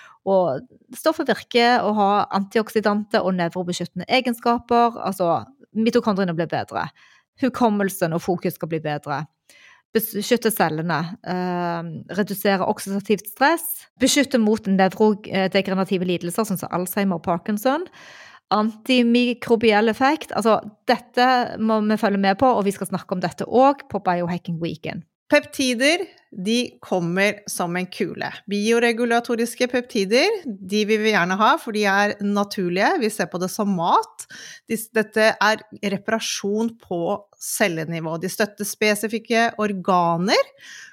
Og stoffet virker å ha antioksidanter og nevrobeskyttende egenskaper, altså mitokondriene blir bedre. Hukommelsen og fokus skal bli bedre. Beskytte cellene, eh, redusere oksidativt stress, beskytte mot nevrodegenerative lidelser, sånn som Alzheimer og Parkinson, antimikrobiell effekt. Altså, dette må vi følge med på, og vi skal snakke om dette også på Biohacking Weekend. Peptider, de kommer som en kule. Bioregulatoriske peptider, de vil vi gjerne ha, for de er naturlige. Vi ser på det som mat. Dette er reparasjon på cellenivå. De støtter spesifikke organer,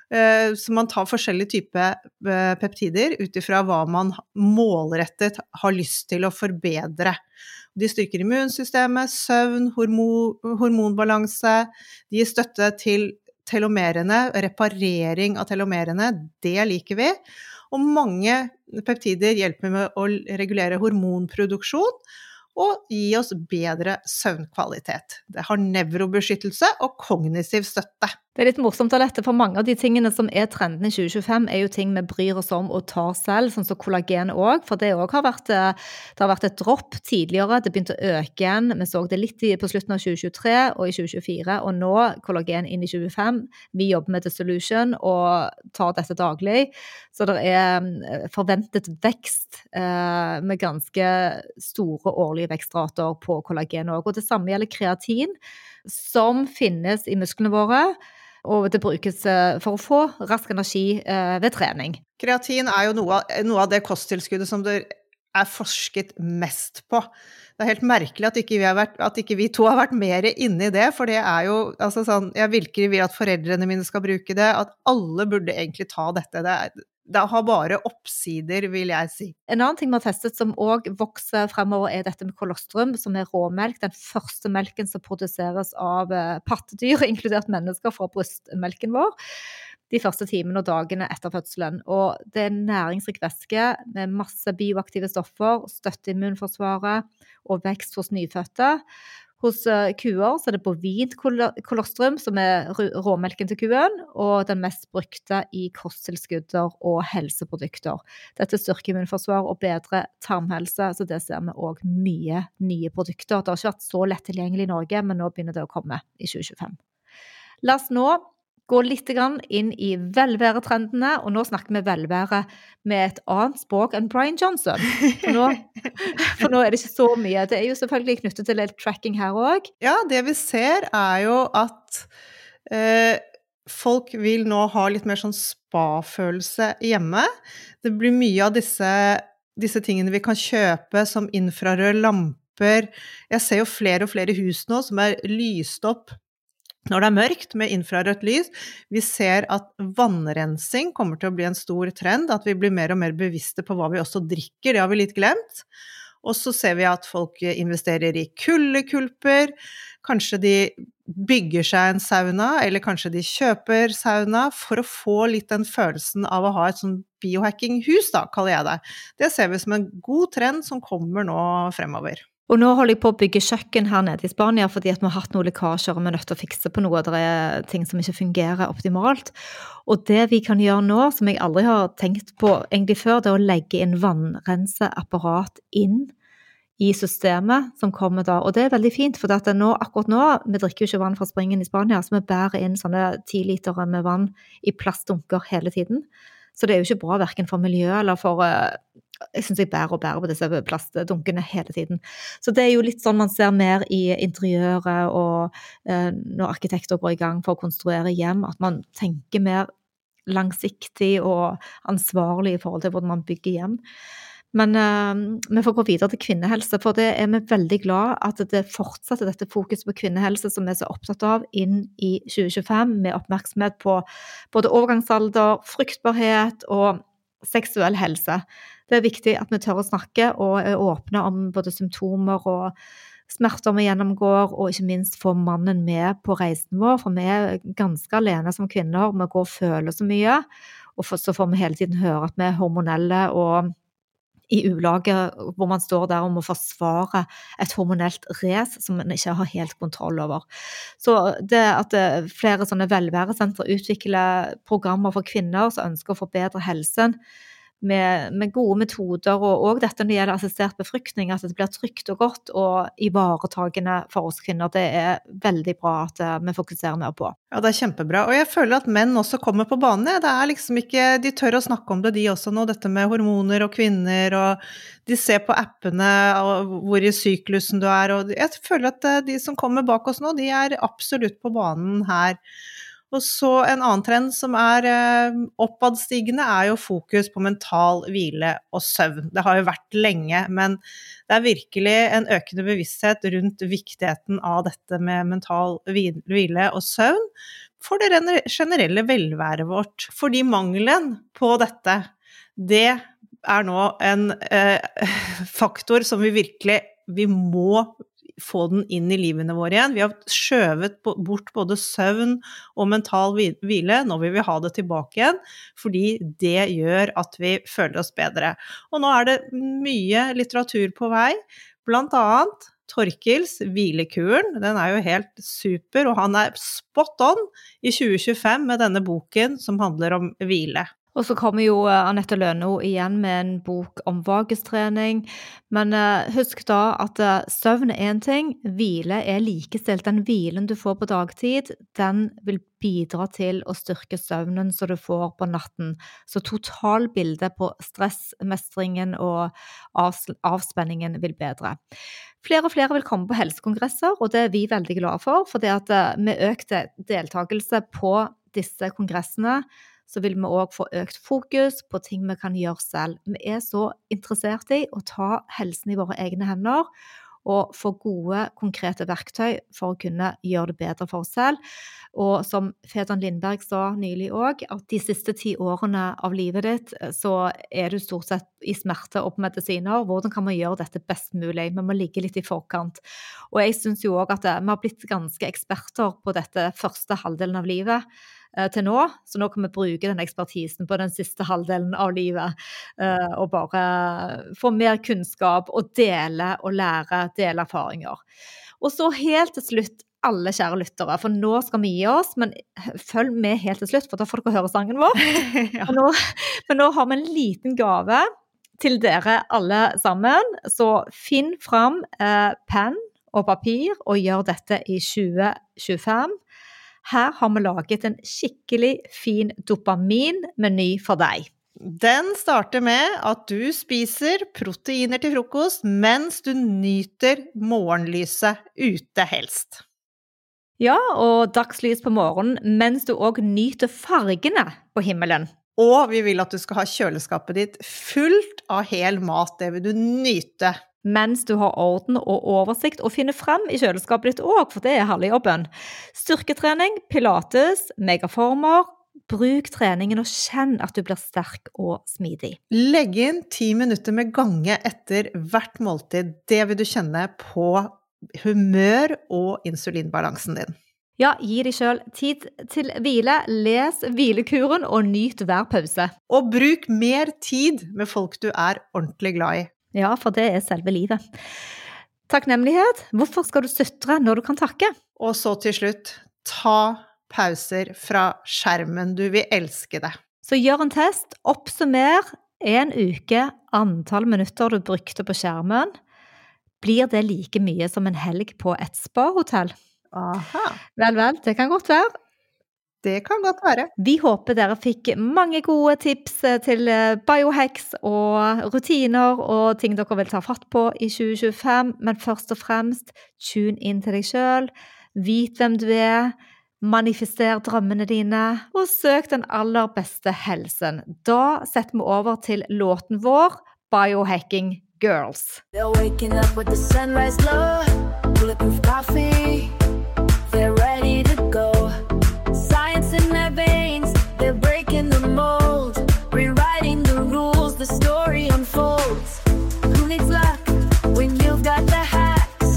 så man tar forskjellige typer peptider ut ifra hva man målrettet har lyst til å forbedre. De styrker immunsystemet, søvn, hormon, hormonbalanse, de gir støtte til telomerene, reparering av telomerene, det liker vi. Og mange peptider hjelper med å regulere hormonproduksjon og gi oss bedre søvnkvalitet. Det har nevrobeskyttelse og kognitiv støtte. Det er litt morsomt å lette, for mange av de tingene som er trenden i tjue tjuefem er jo ting vi bryr oss om og tar selv, sånn som kollagen også, for det også har vært, det har vært et dropp tidligere, det begynte å øke igjen, vi så det litt på slutten av tjue tjuetre og i tjue tjuefire, og nå kollagen inn i tjue tjuefem, vi jobber med The Solution og tar dette daglig, så det er forventet vekst eh, med ganske store årlige vekstrater på kollagen også, og det samme gjelder kreatin, som finnes i musklene våre, og det brukes for å få rask energi ved trening. Kreatin er jo noe av, noe av det kosttilskuddet som det er forsket mest på. Det er helt merkelig at ikke vi, har vært, at ikke vi to har vært mer inne i det, for det er jo, altså sånn, jeg virkelig vil at foreldrene mine skal bruke det, at alle burde egentlig ta dette. Det er, det har bare oppsider, vil jeg si. En annen ting vi har testet som også vokser fremover er dette med kolostrum, som er råmelk, den første melken som produseres av pattedyr, inkludert mennesker fra brystmelken vår, de første timene og dagene etter fødselen. Og det er næringsrik væske med masse bioaktive stoffer, støtte immunforsvaret og vekst hos nyfødte. Hos uh, kuer så er det bovint kolostrum, som er råmelken til kuen, og den mest brukte i kosttilskudder og helseprodukter. Dette styrker immunforsvar og bedre tarmhelse, så det ser vi også mye nye produkter. Det har ikke vært så lett tilgjengelig i Norge, men nå begynner det å komme i tjue tjuefem. La oss nå gå litt inn i velværetrendene, og nå snakker vi velvære med et annet språk enn Brian Johnson. For nå, for nå er det ikke så mye. Det er jo selvfølgelig knyttet til litt tracking her også. Ja, det vi ser er jo at eh, folk vil nå ha litt mer sånn spa-følelse hjemme. Det blir mye av disse, disse tingene vi kan kjøpe som infrarød lamper. Jeg ser jo flere og flere hus nå som er lyst opp når det er mørkt med infrarødt lys. Vi ser at vannrensing kommer til å bli en stor trend, at vi blir mer og mer bevisste på hva vi også drikker, det har vi litt glemt. Og så ser vi at folk investerer i kuldekulper, kanskje de bygger seg en sauna, eller kanskje de kjøper sauna for å få litt den følelsen av å ha et sånn biohacking-hus, da, kaller jeg det. Det ser vi som en god trend som kommer nå fremover. Og nå holder jeg på å bygge kjøkken her nede i Spania, fordi at vi har hatt noen lekkasjer og vi er nødt til å fikse på noe, det er ting som ikke fungerer optimalt. Og det vi kan gjøre nå, som jeg aldri har tenkt på egentlig før, det er å legge inn vannrenseapparat inn i systemet som kommer da. Og det er veldig fint, for at nå, akkurat nå, vi drikker jo ikke vann fra springen i Spania, så vi bærer inn sånne ti liter med vann i plastdunker hele tiden. Så det er jo ikke bra hverken for miljøet eller for... Jeg synes jeg bærer og bærer på disse plastdunkene hele tiden. Så det er jo litt sånn man ser mer i interiøret og eh, når arkitekter går i gang for å konstruere hjem, at man tenker mer langsiktig og ansvarlig i forhold til hvordan man bygger hjem. Men eh, vi får gå videre til kvinnehelse, for det er vi veldig glad at det fortsetter dette fokus på kvinnehelse som vi er så opptatt av inn i tjue tjuefem, med oppmerksomhet på både overgangsalder, fruktbarhet og seksuell helse. Det er viktig at vi tør å snakke og er åpne om både symptomer og smerter vi gjennomgår, og ikke minst få mannen med på reisen vår, for vi er ganske alene som kvinner, vi går og føler så mye, og så får vi hele tiden høre at vi er hormonelle og i ulaget hvor man står der og må forsvare et hormonelt res som man ikke har helt kontroll over. Så det at flere sånne velværesentre utvikler programmer for kvinner som ønsker å forbedre helsen, Med, med gode metoder, og, og dette når det gjelder assistert befruktning, at det blir trygt og godt og ivaretagende for oss kvinner, det er veldig bra at uh, vi fokuserer mer på. Ja, det er kjempebra, og jeg føler at menn også kommer på banen. Det er liksom ikke, de tør å snakke om det, de også nå, dette med hormoner og kvinner, og de ser på appene hvor i syklusen du er, og jeg føler at de som kommer bak oss nå, de er absolutt på banen her. Og så en annen trend som er eh, oppadstigende er jo fokus på mental hvile og søvn. Det har jo vært lenge, men det er virkelig en økende bevissthet rundt viktigheten av dette med mental hvile og søvn for det generelle velværet vårt. Fordi mangelen på dette, det er nå en eh, faktor som vi virkelig vi må få den inn i livene våre igjen. Vi har skjøvet bort både søvn og mental hvile, nå vil vi ha det tilbake igjen, fordi det gjør at vi føler oss bedre. Og nå er det mye litteratur på vei, blant annet Torkils Hvilekuren, den er jo helt super, og han er spot on i tjue tjuefem med denne boken som handler om hvile. Og så kommer jo Anette Lønno igjen med en bok om vagustrening, men husk da at søvn er en ting, hvile er likestilt. Den hvilen du får på dagtid, den vil bidra til å styrke søvnen som du får på natten. Så totalbildet på stressmestringen og avspenningen vil bedre. Flere og flere vil komme på helsekongresser, og det er vi veldig glade for, for det at med økt deltakelse på disse kongressene, så vil vi også få økt fokus på ting vi kan gjøre selv. Vi er så interessert i å ta helsen i våre egne hender, og få gode, konkrete verktøy for å kunne gjøre det bedre for oss selv. Og som Fedon Lindberg sa nylig også, at de siste ti årene av livet ditt, så er du stort sett i smerte og på medisiner. Hvordan kan man gjøre dette best mulig? Vi må ligge litt i forkant. Og jeg synes jo også at vi har blitt ganske eksperter på dette første halvdelen av livet, til nå, så nå kan vi bruke den ekspertisen på den siste halvdelen av livet og bare få mer kunnskap og dele og lære, dele erfaringer. Og så helt til slutt, alle kjære lyttere, for nå skal vi gi oss, men følg med helt til slutt, for da får dere høre sangen vår. Ja. Men, nå, men nå har vi en liten gave til dere alle sammen, så finn fram eh, penn og papir og gjør dette i tjue tjuefem. Her har vi laget en skikkelig fin dopamin-meny for deg. Den starter med at du spiser proteiner til frokost mens du nyter morgenlyset ute helst. Ja, og dagslys på morgenen, mens du også nyter fargene på himmelen. Og vi vil at du skal ha kjøleskapet ditt fullt av hel mat, det vil du nyte. Mens du har orden og oversikt og finner frem i kjøleskapet ditt også, for det er halve jobben. Styrketrening, pilates, megaformer, bruk treningen og kjenn at du blir sterk og smidig. Legg inn ti minutter med gange etter hvert måltid, det vil du kjenne på humør og insulinbalansen din. Ja, gi deg selv tid til hvile, les hvilekuren og nyt hver pause. Og bruk mer tid med folk du er ordentlig glad i. Ja, for det er selve livet. Takknemlighet, hvorfor skal du sutre når du kan takke? Og så til slutt, ta pauser fra skjermen, du vil elske det. Så gjør en test, oppsummer en uke antall minutter du brukte på skjermen. Blir det like mye som en helg på et spa-hotell? Aha. Vel, vel, det kan godt være. Det kan godt være. Vi håper dere fikk mange gode tips til biohacks og rutiner og ting dere vil ta fatt på i tjue tjuefem, men først og fremst, tune inn til deg selv, vit hvem du er, manifester drømmene dine, og søk den aller beste helsen. Da setter vi over til låten vår, Biohacking Girls. They're waking up with the sunrise glow, bulletproof coffee, they're ready to go. Science in their veins, they're breaking the mold, rewriting the rules, the story unfolds. Who needs luck when you've got the hacks?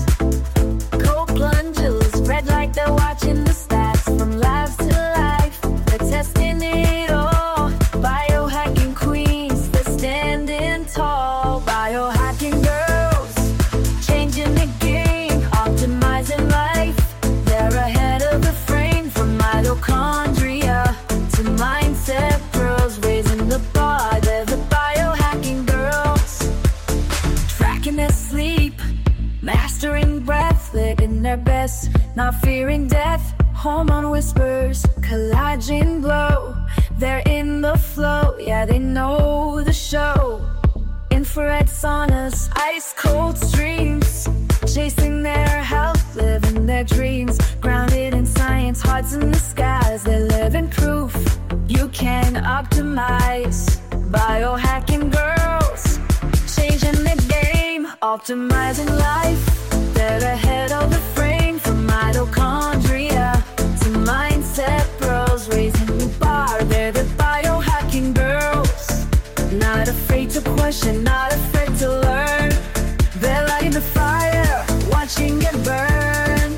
Cold plunges, red like they're watching the stats. From labs to life, they're testing it all. Biohacking queens, they're standing tall. Biohacking girls, changing the game, optimizing life. They're ahead of the frame, from mitochondria to mindset pros, raising the bar. They're the biohacking girls, tracking their sleep, mastering breath, living their best, not fearing death. Hormone whispers, collagen glow. They're in the flow, yeah, they know the show. Infrared saunas, ice cold streams, chasing their health, living their dreams. Grounded in science, hearts in the skies. They're living proof you can optimize. Biohacking girls, changing the game, optimizing life. They're ahead of the frame, from mitochondria to mindset pros, raising the bar. They're the biohacking girls, not afraid to question, not afraid to learn. They're lighting the fire, watching it burn.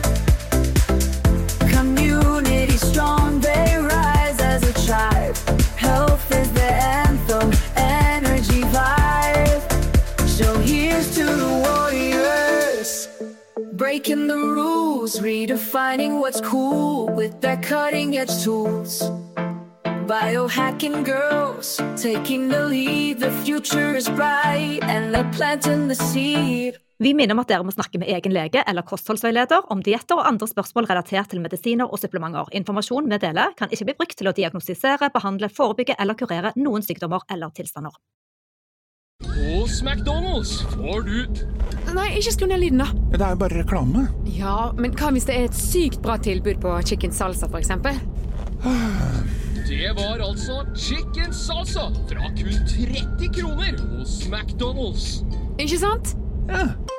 Community strong, they rise as a tribe. Health is the anthem, energy vibe. So here's to the warriors, breaking the rules, redefining what's cool with their cutting edge tools. Biohacking girls, taking the lead, the future is bright, and they're planting the seed. Vi minner om at dere må snakke med egen lege eller kostholdsveileder om dietter og andre spørsmål relatert til medisiner og supplementer. Informasjon vi deler kan ikke bli brukt til å diagnostisere, behandle, forebygge eller kurere noen sykdommer eller tilstander. Hos McDonald's får du... Nei, ikke skru ned lyden da. Det er jo bare reklame. Ja, men hva hvis det er et sykt bra tilbud på chicken salsa for eksempel? Det var altså chicken salsa fra kun tretti kroner hos McDonald's. Ikke sant? Ja.